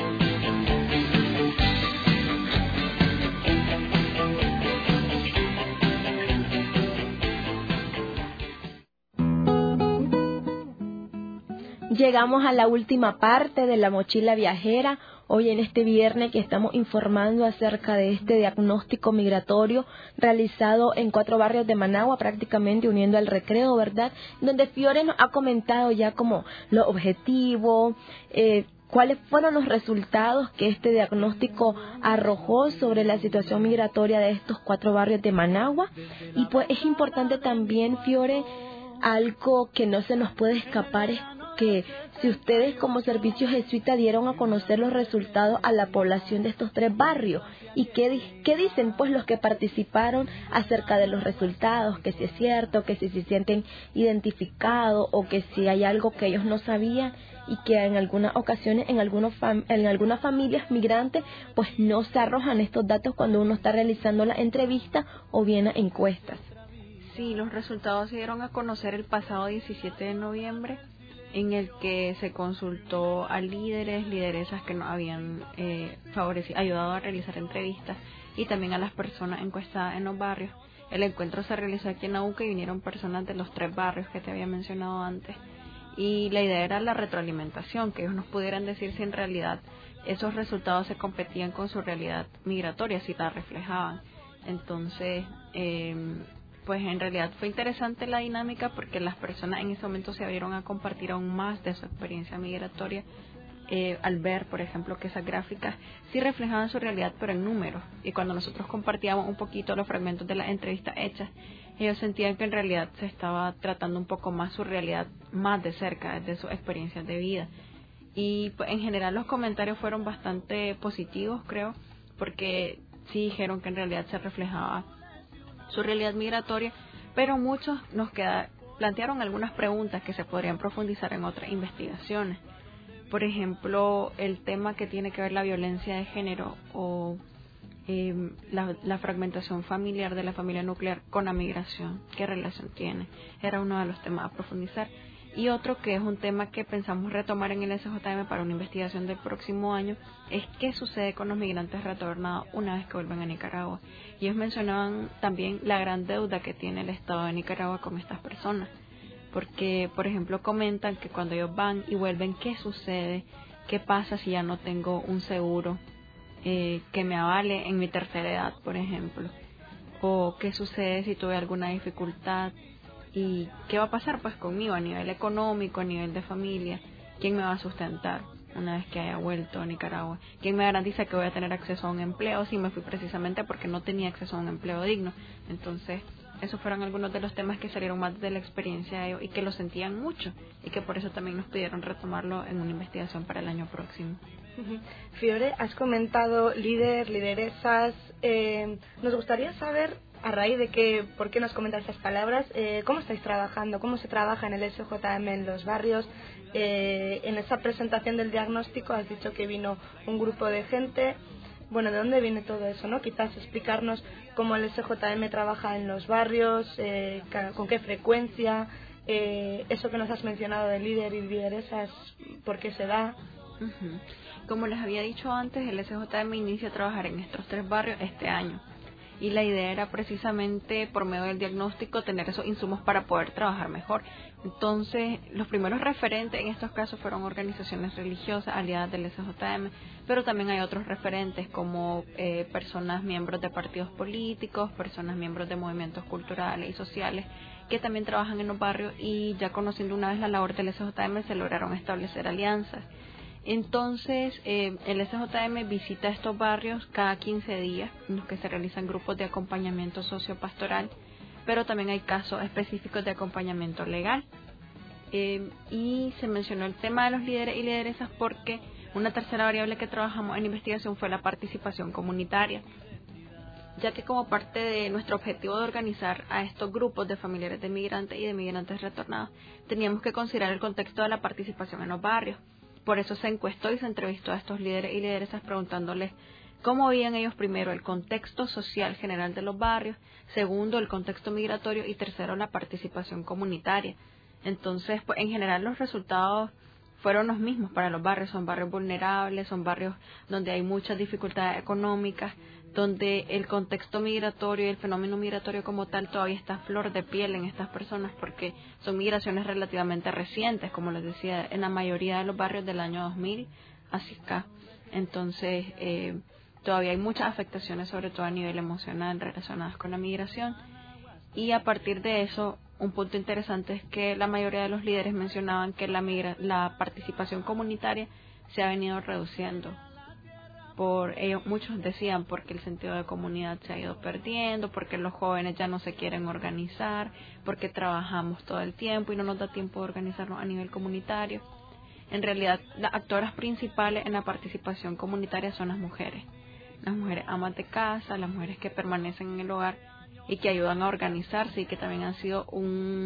Llegamos a la última parte de la mochila viajera. Hoy en este viernes que estamos informando acerca de este diagnóstico migratorio realizado en cuatro barrios de Managua, prácticamente uniendo al Recreo, ¿verdad? Donde Fiore nos ha comentado ya como los objetivos, eh, cuáles fueron los resultados que este diagnóstico arrojó sobre la situación migratoria de estos cuatro barrios de Managua. Y pues es importante también, Fiore, algo que no se nos puede escapar es que si ustedes como Servicio Jesuita dieron a conocer los resultados a la población de estos tres barrios, ¿y qué, qué dicen pues los que participaron acerca de los resultados? Que si es cierto, que si se sienten identificados o que si hay algo que ellos no sabían y que en algunas ocasiones, en, algunos fam en algunas familias migrantes, pues no se arrojan estos datos cuando uno está realizando la entrevista o bien las encuestas. Sí, los resultados se dieron a conocer el pasado diecisiete de noviembre, en el que se consultó a líderes, lideresas que nos habían eh, favorecido, ayudado a realizar entrevistas, y también a las personas encuestadas en los barrios. El encuentro se realizó aquí en Aúca y vinieron personas de los tres barrios que te había mencionado antes. Y la idea era la retroalimentación, que ellos nos pudieran decir si en realidad esos resultados se competían con su realidad migratoria, si la reflejaban. Entonces, eh, pues en realidad fue interesante la dinámica, porque las personas en ese momento se abrieron a compartir aún más de su experiencia migratoria, eh, al ver, por ejemplo, que esas gráficas sí reflejaban su realidad, pero en números. Y cuando nosotros compartíamos un poquito los fragmentos de las entrevistas hechas, ellos sentían que en realidad se estaba tratando un poco más su realidad más de cerca, de sus experiencias de vida. Y pues, en general los comentarios fueron bastante positivos, creo, porque sí dijeron que en realidad se reflejaba su realidad migratoria, pero muchos nos queda, plantearon algunas preguntas que se podrían profundizar en otras investigaciones. Por ejemplo, el tema que tiene que ver la violencia de género o eh, la, la fragmentación familiar de la familia nuclear con la migración, qué relación tiene, era uno de los temas a profundizar. Y otro que es un tema que pensamos retomar en el S J M para una investigación del próximo año es qué sucede con los migrantes retornados una vez que vuelven a Nicaragua. Y ellos mencionaban también la gran deuda que tiene el Estado de Nicaragua con estas personas, porque por ejemplo comentan que cuando ellos van y vuelven, ¿qué sucede? ¿Qué pasa si ya no tengo un seguro eh, que me avale en mi tercera edad, por ejemplo? ¿O qué sucede si tuve alguna dificultad? ¿Y qué va a pasar pues conmigo a nivel económico, a nivel de familia? ¿Quién me va a sustentar una vez que haya vuelto a Nicaragua? ¿Quién me garantiza que voy a tener acceso a un empleo si me fui precisamente porque no tenía acceso a un empleo digno? Entonces, esos fueron algunos de los temas que salieron más de la experiencia de ellos y que lo sentían mucho, y que por eso también nos pidieron retomarlo en una investigación para el año próximo. Uh-huh. Fiore, has comentado líder, lideresas. Eh, nos gustaría saber, a raíz de que, por qué nos comentas estas palabras, eh, cómo estáis trabajando, cómo se trabaja en el S J M en los barrios. Eh, en esa presentación del diagnóstico has dicho que vino un grupo de gente. Bueno, ¿de dónde viene todo eso, no? Quizás explicarnos cómo el S J M trabaja en los barrios, eh, con qué frecuencia, eh, eso que nos has mencionado de líder y lideresas, ¿por qué se da? Uh-huh. Como les había dicho antes, el S J M inicia a trabajar en estos tres barrios este año. Y la idea era precisamente, por medio del diagnóstico, tener esos insumos para poder trabajar mejor. Entonces, los primeros referentes en estos casos fueron organizaciones religiosas aliadas del S J M, pero también hay otros referentes como eh, personas miembros de partidos políticos, personas miembros de movimientos culturales y sociales que también trabajan en los barrios, y ya conociendo una vez la labor del S J M se lograron establecer alianzas. Entonces, eh, el S J M visita estos barrios cada quince días, en los que se realizan grupos de acompañamiento sociopastoral, pero también hay casos específicos de acompañamiento legal. Eh, y se mencionó el tema de los líderes y lideresas porque una tercera variable que trabajamos en investigación fue la participación comunitaria, ya que como parte de nuestro objetivo de organizar a estos grupos de familiares de migrantes y de migrantes retornados, teníamos que considerar el contexto de la participación en los barrios. Por eso se encuestó y se entrevistó a estos líderes y lideresas preguntándoles cómo veían ellos, primero, el contexto social general de los barrios, segundo, el contexto migratorio, y tercero, la participación comunitaria. Entonces, pues en general los resultados fueron los mismos para los barrios. Son barrios vulnerables, son barrios donde hay muchas dificultades económicas, donde el contexto migratorio y el fenómeno migratorio como tal todavía está a flor de piel en estas personas, porque son migraciones relativamente recientes, como les decía, en la mayoría de los barrios del año dos mil hacia acá. Entonces, eh, todavía hay muchas afectaciones, sobre todo a nivel emocional, relacionadas con la migración. Y a partir de eso, un punto interesante es que la mayoría de los líderes mencionaban que la, migra la participación comunitaria se ha venido reduciendo. Por ellos, muchos decían porque el sentido de comunidad se ha ido perdiendo, porque los jóvenes ya no se quieren organizar, porque trabajamos todo el tiempo y no nos da tiempo de organizarnos a nivel comunitario. En realidad, las actoras principales en la participación comunitaria son las mujeres. Las mujeres amas de casa, las mujeres que permanecen en el hogar y que ayudan a organizarse, y que también han sido un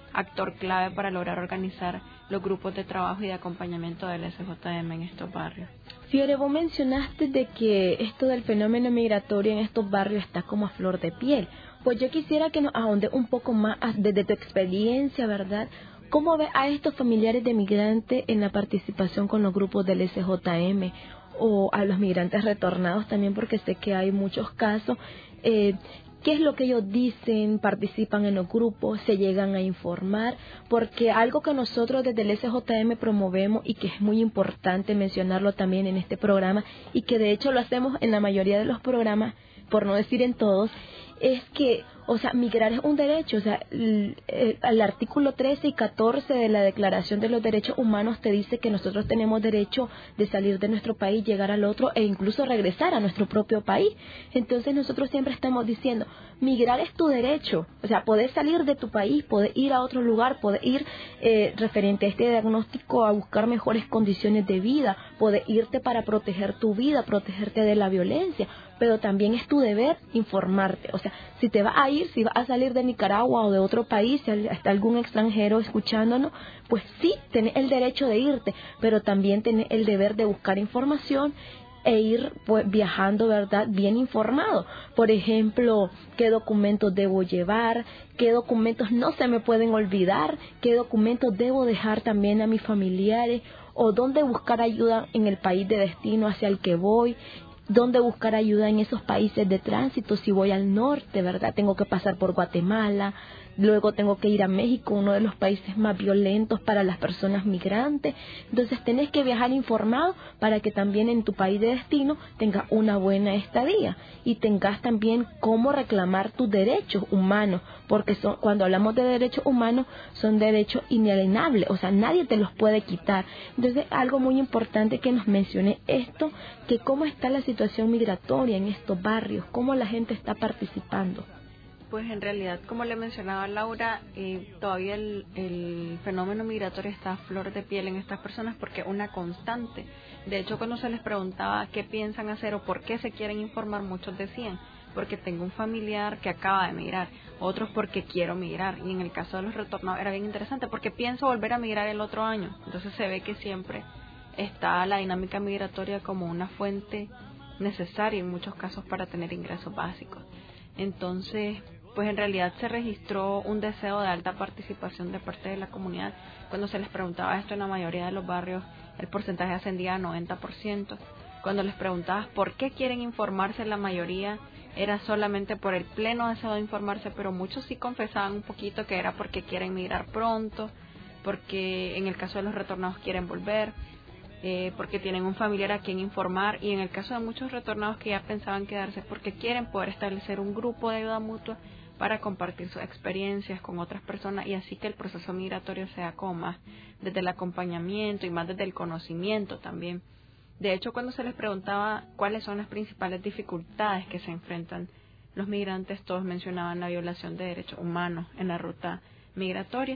actor clave para lograr organizar los grupos de trabajo y de acompañamiento del S J M en estos barrios. Fiore, vos mencionaste de que esto del fenómeno migratorio en estos barrios está como a flor de piel. Pues yo quisiera que nos ahonde un poco más desde tu experiencia, ¿verdad? ¿Cómo ves a estos familiares de migrantes en la participación con los grupos del S J M o a los migrantes retornados también? Porque sé que hay muchos casos. Eh, ¿Qué es lo que ellos dicen? ¿Participan en los grupos? ¿Se llegan a informar? Porque algo que nosotros desde el S J M promovemos y que es muy importante mencionarlo también en este programa y que de hecho lo hacemos en la mayoría de los programas, por no decir en todos, es que, o sea, migrar es un derecho. O sea, el, el, el artículo trece y catorce de la Declaración de los Derechos Humanos te dice que nosotros tenemos derecho de salir de nuestro país, llegar al otro e incluso regresar a nuestro propio país. Entonces nosotros siempre estamos diciendo, migrar es tu derecho. O sea, poder salir de tu país, poder ir a otro lugar, poder ir eh, referente a este diagnóstico a buscar mejores condiciones de vida, poder irte para proteger tu vida, protegerte de la violencia. Pero también es tu deber informarte. O sea, si te vas a ir, si vas a salir de Nicaragua o de otro país, si está algún extranjero escuchándonos, pues sí, tenés el derecho de irte, pero también tenés el deber de buscar información e ir pues viajando, ¿verdad?, bien informado. Por ejemplo, qué documentos debo llevar, qué documentos no se me pueden olvidar, qué documentos debo dejar también a mis familiares, o dónde buscar ayuda en el país de destino hacia el que voy, dónde buscar ayuda en esos países de tránsito. Si voy al norte, ¿verdad?, tengo que pasar por Guatemala, luego tengo que ir a México, uno de los países más violentos para las personas migrantes. Entonces tenés que viajar informado para que también en tu país de destino tengas una buena estadía y tengas también cómo reclamar tus derechos humanos, porque son, cuando hablamos de derechos humanos son derechos inalienables, o sea, nadie te los puede quitar. Entonces algo muy importante que nos mencione esto, que cómo está la situación migratoria en estos barrios, cómo la gente está participando. Pues en realidad, como le mencionaba Laura, eh, todavía el, el fenómeno migratorio está a flor de piel en estas personas porque es una constante. De hecho, cuando se les preguntaba qué piensan hacer o por qué se quieren informar, muchos decían, porque tengo un familiar que acaba de migrar, otros porque quiero migrar. Y en el caso de los retornados era bien interesante porque pienso volver a migrar el otro año. Entonces se ve que siempre está la dinámica migratoria como una fuente necesaria en muchos casos para tener ingresos básicos. Entonces, pues en realidad se registró un deseo de alta participación de parte de la comunidad. Cuando se les preguntaba esto en la mayoría de los barrios, el porcentaje ascendía a noventa por ciento. Cuando les preguntabas por qué quieren informarse, la mayoría era solamente por el pleno deseo de informarse, pero muchos sí confesaban un poquito que era porque quieren migrar pronto, porque en el caso de los retornados quieren volver, eh, porque tienen un familiar a quien informar, y en el caso de muchos retornados que ya pensaban quedarse porque quieren poder establecer un grupo de ayuda mutua para compartir sus experiencias con otras personas y así que el proceso migratorio sea como más desde el acompañamiento y más desde el conocimiento también. De hecho, cuando se les preguntaba cuáles son las principales dificultades que se enfrentan los migrantes, todos mencionaban la violación de derechos humanos en la ruta migratoria.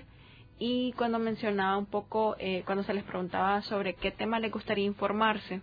Y cuando mencionaba un poco, eh, cuando se les preguntaba sobre qué tema les gustaría informarse,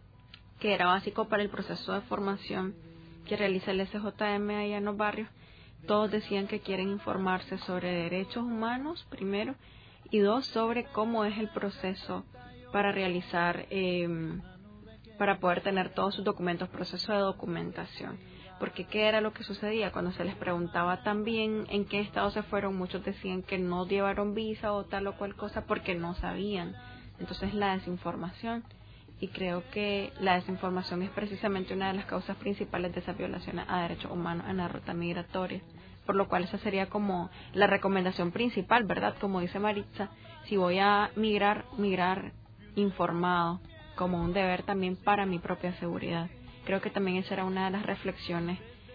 que era básico para el proceso de formación que realiza el S J M allá en los barrios, todos decían que quieren informarse sobre derechos humanos, primero, y dos, sobre cómo es el proceso para realizar, eh, para poder tener todos sus documentos, proceso de documentación. Porque ¿qué era lo que sucedía? Cuando se les preguntaba también en qué estado se fueron, muchos decían que no llevaron visa o tal o cual cosa porque no sabían. Entonces la desinformación, y creo que la desinformación es precisamente una de las causas principales de esas violaciones a derechos humanos en la ruta migratoria, por lo cual esa sería como la recomendación principal, ¿verdad? Como dice Maritza, si voy a migrar, migrar informado, como un deber también para mi propia seguridad. Creo que también esa era una de las reflexiones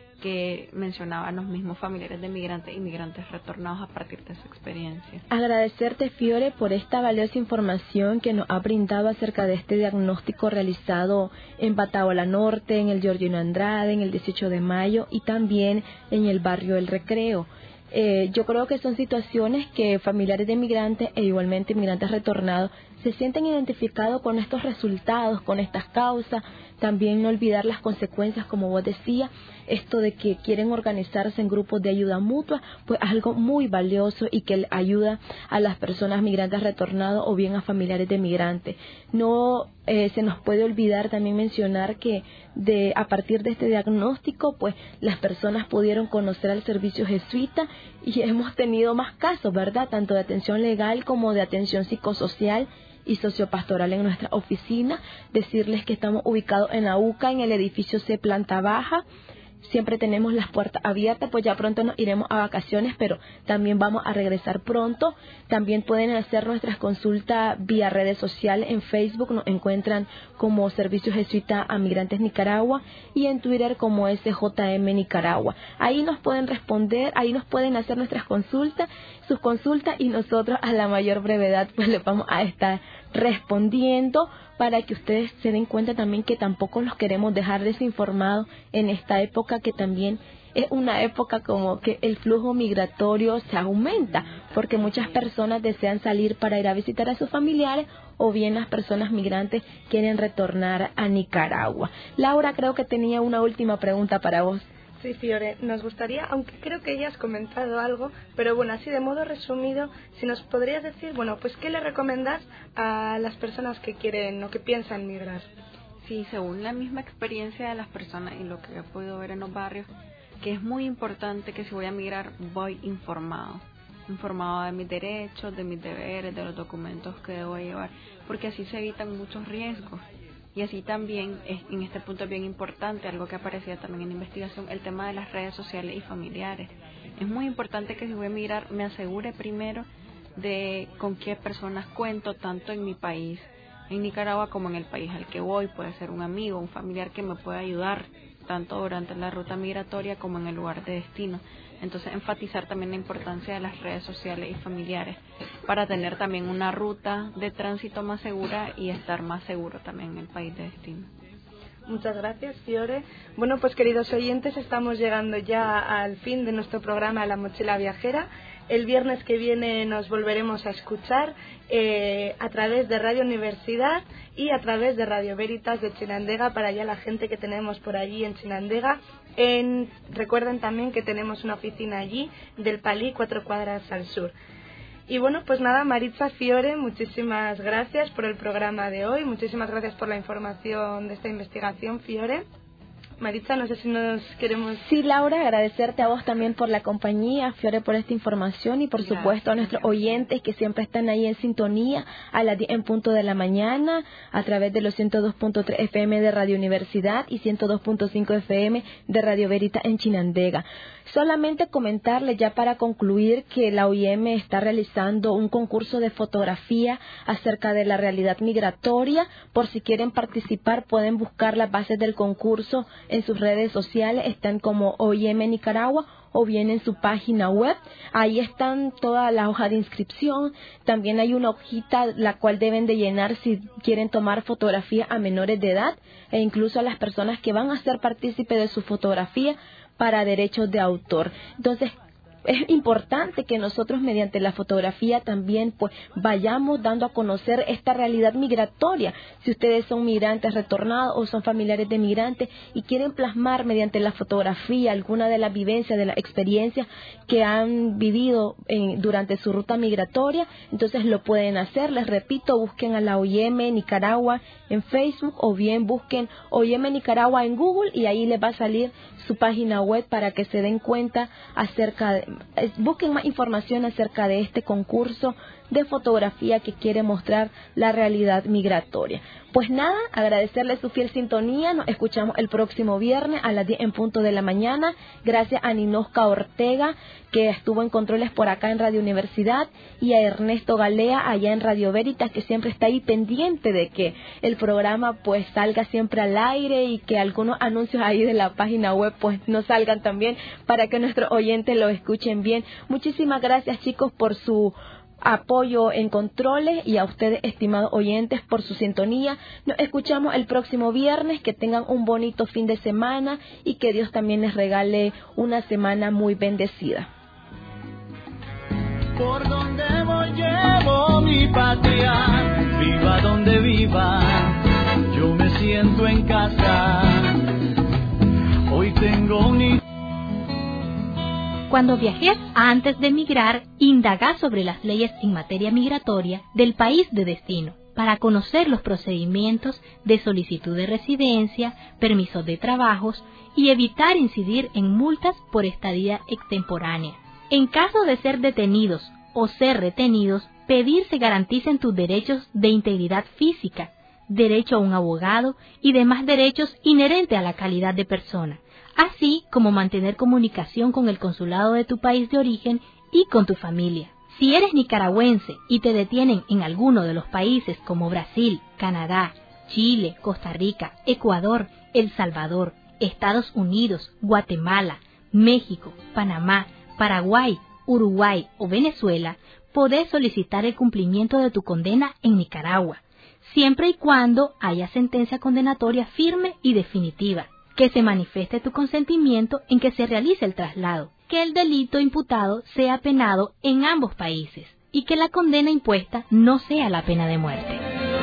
que mencionaban los mismos familiares de migrantes y migrantes retornados a partir de su experiencia. Agradecerte, Fiore, por esta valiosa información que nos ha brindado acerca de este diagnóstico realizado en Bataola Norte, en el Georgino Andrade, en el dieciocho de mayo y también en el barrio El Recreo. Eh, yo creo que son situaciones que familiares de migrantes e igualmente migrantes retornados se sienten identificados con estos resultados, con estas causas. También no olvidar las consecuencias, como vos decías, esto de que quieren organizarse en grupos de ayuda mutua, pues algo muy valioso y que ayuda a las personas migrantes retornadas o bien a familiares de migrantes. No eh, se nos puede olvidar también mencionar que de a partir de este diagnóstico, pues las personas pudieron conocer al servicio jesuita y hemos tenido más casos, ¿verdad? Tanto de atención legal como de atención psicosocial y sociopastoral en nuestra oficina. Decirles que estamos ubicados en la U C A, en el edificio C, planta baja. Siempre tenemos las puertas abiertas, pues ya pronto nos iremos a vacaciones, pero también vamos a regresar pronto. También pueden hacer nuestras consultas vía redes sociales. En Facebook nos encuentran como Servicio Jesuita a Migrantes Nicaragua y en Twitter como S J M Nicaragua. Ahí nos pueden responder, ahí nos pueden hacer nuestras consultas, sus consultas, y nosotros a la mayor brevedad pues les vamos a estar respondiendo, para que ustedes se den cuenta también que tampoco los queremos dejar desinformados en esta época, que también es una época como que el flujo migratorio se aumenta, porque muchas personas desean salir para ir a visitar a sus familiares, o bien las personas migrantes quieren retornar a Nicaragua. Laura, creo que tenía una última pregunta para vos. Sí, Fiore, nos gustaría, aunque creo que ya has comentado algo, pero bueno, así de modo resumido, si nos podrías decir, bueno, pues ¿qué le recomendás a las personas que quieren o que piensan migrar? Sí, según la misma experiencia de las personas y lo que he podido ver en los barrios, que es muy importante que si voy a migrar, voy informado. Informado de mis derechos, de mis deberes, de los documentos que debo llevar, porque así se evitan muchos riesgos. Y así también, en este punto es bien importante, algo que aparecía también en la investigación, el tema de las redes sociales y familiares. Es muy importante que si voy a migrar me asegure primero de con qué personas cuento, tanto en mi país, en Nicaragua, como en el país al que voy. Puede ser un amigo, un familiar que me pueda ayudar, tanto durante la ruta migratoria como en el lugar de destino. Entonces, enfatizar también la importancia de las redes sociales y familiares para tener también una ruta de tránsito más segura y estar más seguro también en el país de destino. Muchas gracias, Fiore. Bueno, pues queridos oyentes, estamos llegando ya al fin de nuestro programa La Mochila Viajera. El viernes que viene nos volveremos a escuchar eh, a través de Radio Universidad y a través de Radio Veritas de Chinandega, para ya la gente que tenemos por allí en Chinandega. En, recuerden también que tenemos una oficina allí del Palí, cuatro cuadras al sur. Y bueno, pues nada, Maritza, Fiore, muchísimas gracias por el programa de hoy, muchísimas gracias por la información de esta investigación, Fiore. Maritza, no sé si nos queremos... Sí, Laura, agradecerte a vos también por la compañía, Fiore, por esta información, y por gracias, supuesto a nuestros oyentes que siempre están ahí en sintonía a las diez en punto de la mañana a través de los ciento dos punto tres F M de Radio Universidad y ciento dos punto cinco F M de Radio Verita en Chinandega. Solamente comentarles ya para concluir que la O I M está realizando un concurso de fotografía acerca de la realidad migratoria. Por si quieren participar, pueden buscar las bases del concurso en sus redes sociales, están como O I M Nicaragua o bien en su página web. Ahí están toda la hoja de inscripción. También hay una hojita la cual deben de llenar si quieren tomar fotografía a menores de edad, e incluso a las personas que van a ser partícipes de su fotografía para derechos de autor. Entonces, es importante que nosotros mediante la fotografía también pues vayamos dando a conocer esta realidad migratoria. Si ustedes son migrantes retornados o son familiares de migrantes y quieren plasmar mediante la fotografía alguna de las vivencias, de las experiencias que han vivido en, durante su ruta migratoria, entonces lo pueden hacer. Les repito, busquen a la O I M Nicaragua en Facebook o bien busquen O I M Nicaragua en Google y ahí les va a salir su página web para que se den cuenta acerca de, busquen más información acerca de este concurso de fotografía que quiere mostrar la realidad migratoria. Pues nada, agradecerles su fiel sintonía. Nos escuchamos el próximo viernes a las diez en punto de la mañana. Gracias a Ninosca Ortega, que estuvo en controles por acá en Radio Universidad, y a Ernesto Galea allá en Radio Veritas, que siempre está ahí pendiente de que el programa pues salga siempre al aire y que algunos anuncios ahí de la página web pues no salgan también, para que nuestros oyentes lo escuchen bien. Muchísimas gracias, chicos, por su apoyo en controles, y a ustedes, estimados oyentes, por su sintonía. Nos escuchamos el próximo viernes. Que tengan un bonito fin de semana y que Dios también les regale una semana muy bendecida. ¿Por dónde voy yo? llevo mi patria, viva donde viva, yo me siento en casa. Hoy tengo un hijo. Cuando viajes antes de emigrar, indaga sobre las leyes en materia migratoria del país de destino, para conocer los procedimientos de solicitud de residencia, permisos de trabajos y evitar incidir en multas por estadía extemporánea. En caso de ser detenidos o ser retenidos, pedir se garanticen tus derechos de integridad física, derecho a un abogado y demás derechos inherentes a la calidad de persona, así como mantener comunicación con el consulado de tu país de origen y con tu familia. Si eres nicaragüense y te detienen en alguno de los países como Brasil, Canadá, Chile, Costa Rica, Ecuador, El Salvador, Estados Unidos, Guatemala, México, Panamá, Paraguay, Uruguay o Venezuela, podés solicitar el cumplimiento de tu condena en Nicaragua, siempre y cuando haya sentencia condenatoria firme y definitiva, que se manifieste tu consentimiento en que se realice el traslado, que el delito imputado sea penado en ambos países y que la condena impuesta no sea la pena de muerte.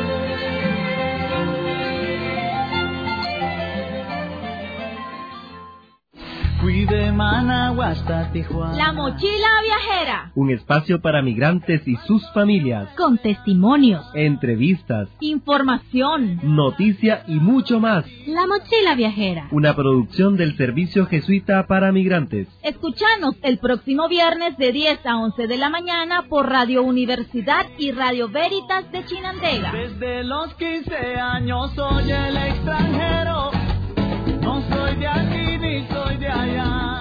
Fui de Managua hasta Tijuana. La Mochila Viajera. Un espacio para migrantes y sus familias. Con testimonios, entrevistas, información, noticia y mucho más. La Mochila Viajera. Una producción del Servicio Jesuita para Migrantes. Escuchanos el próximo viernes de diez a once de la mañana por Radio Universidad y Radio Veritas de Chinandega. Desde los quince años soy el extranjero. No soy de aquí ni soy de allá.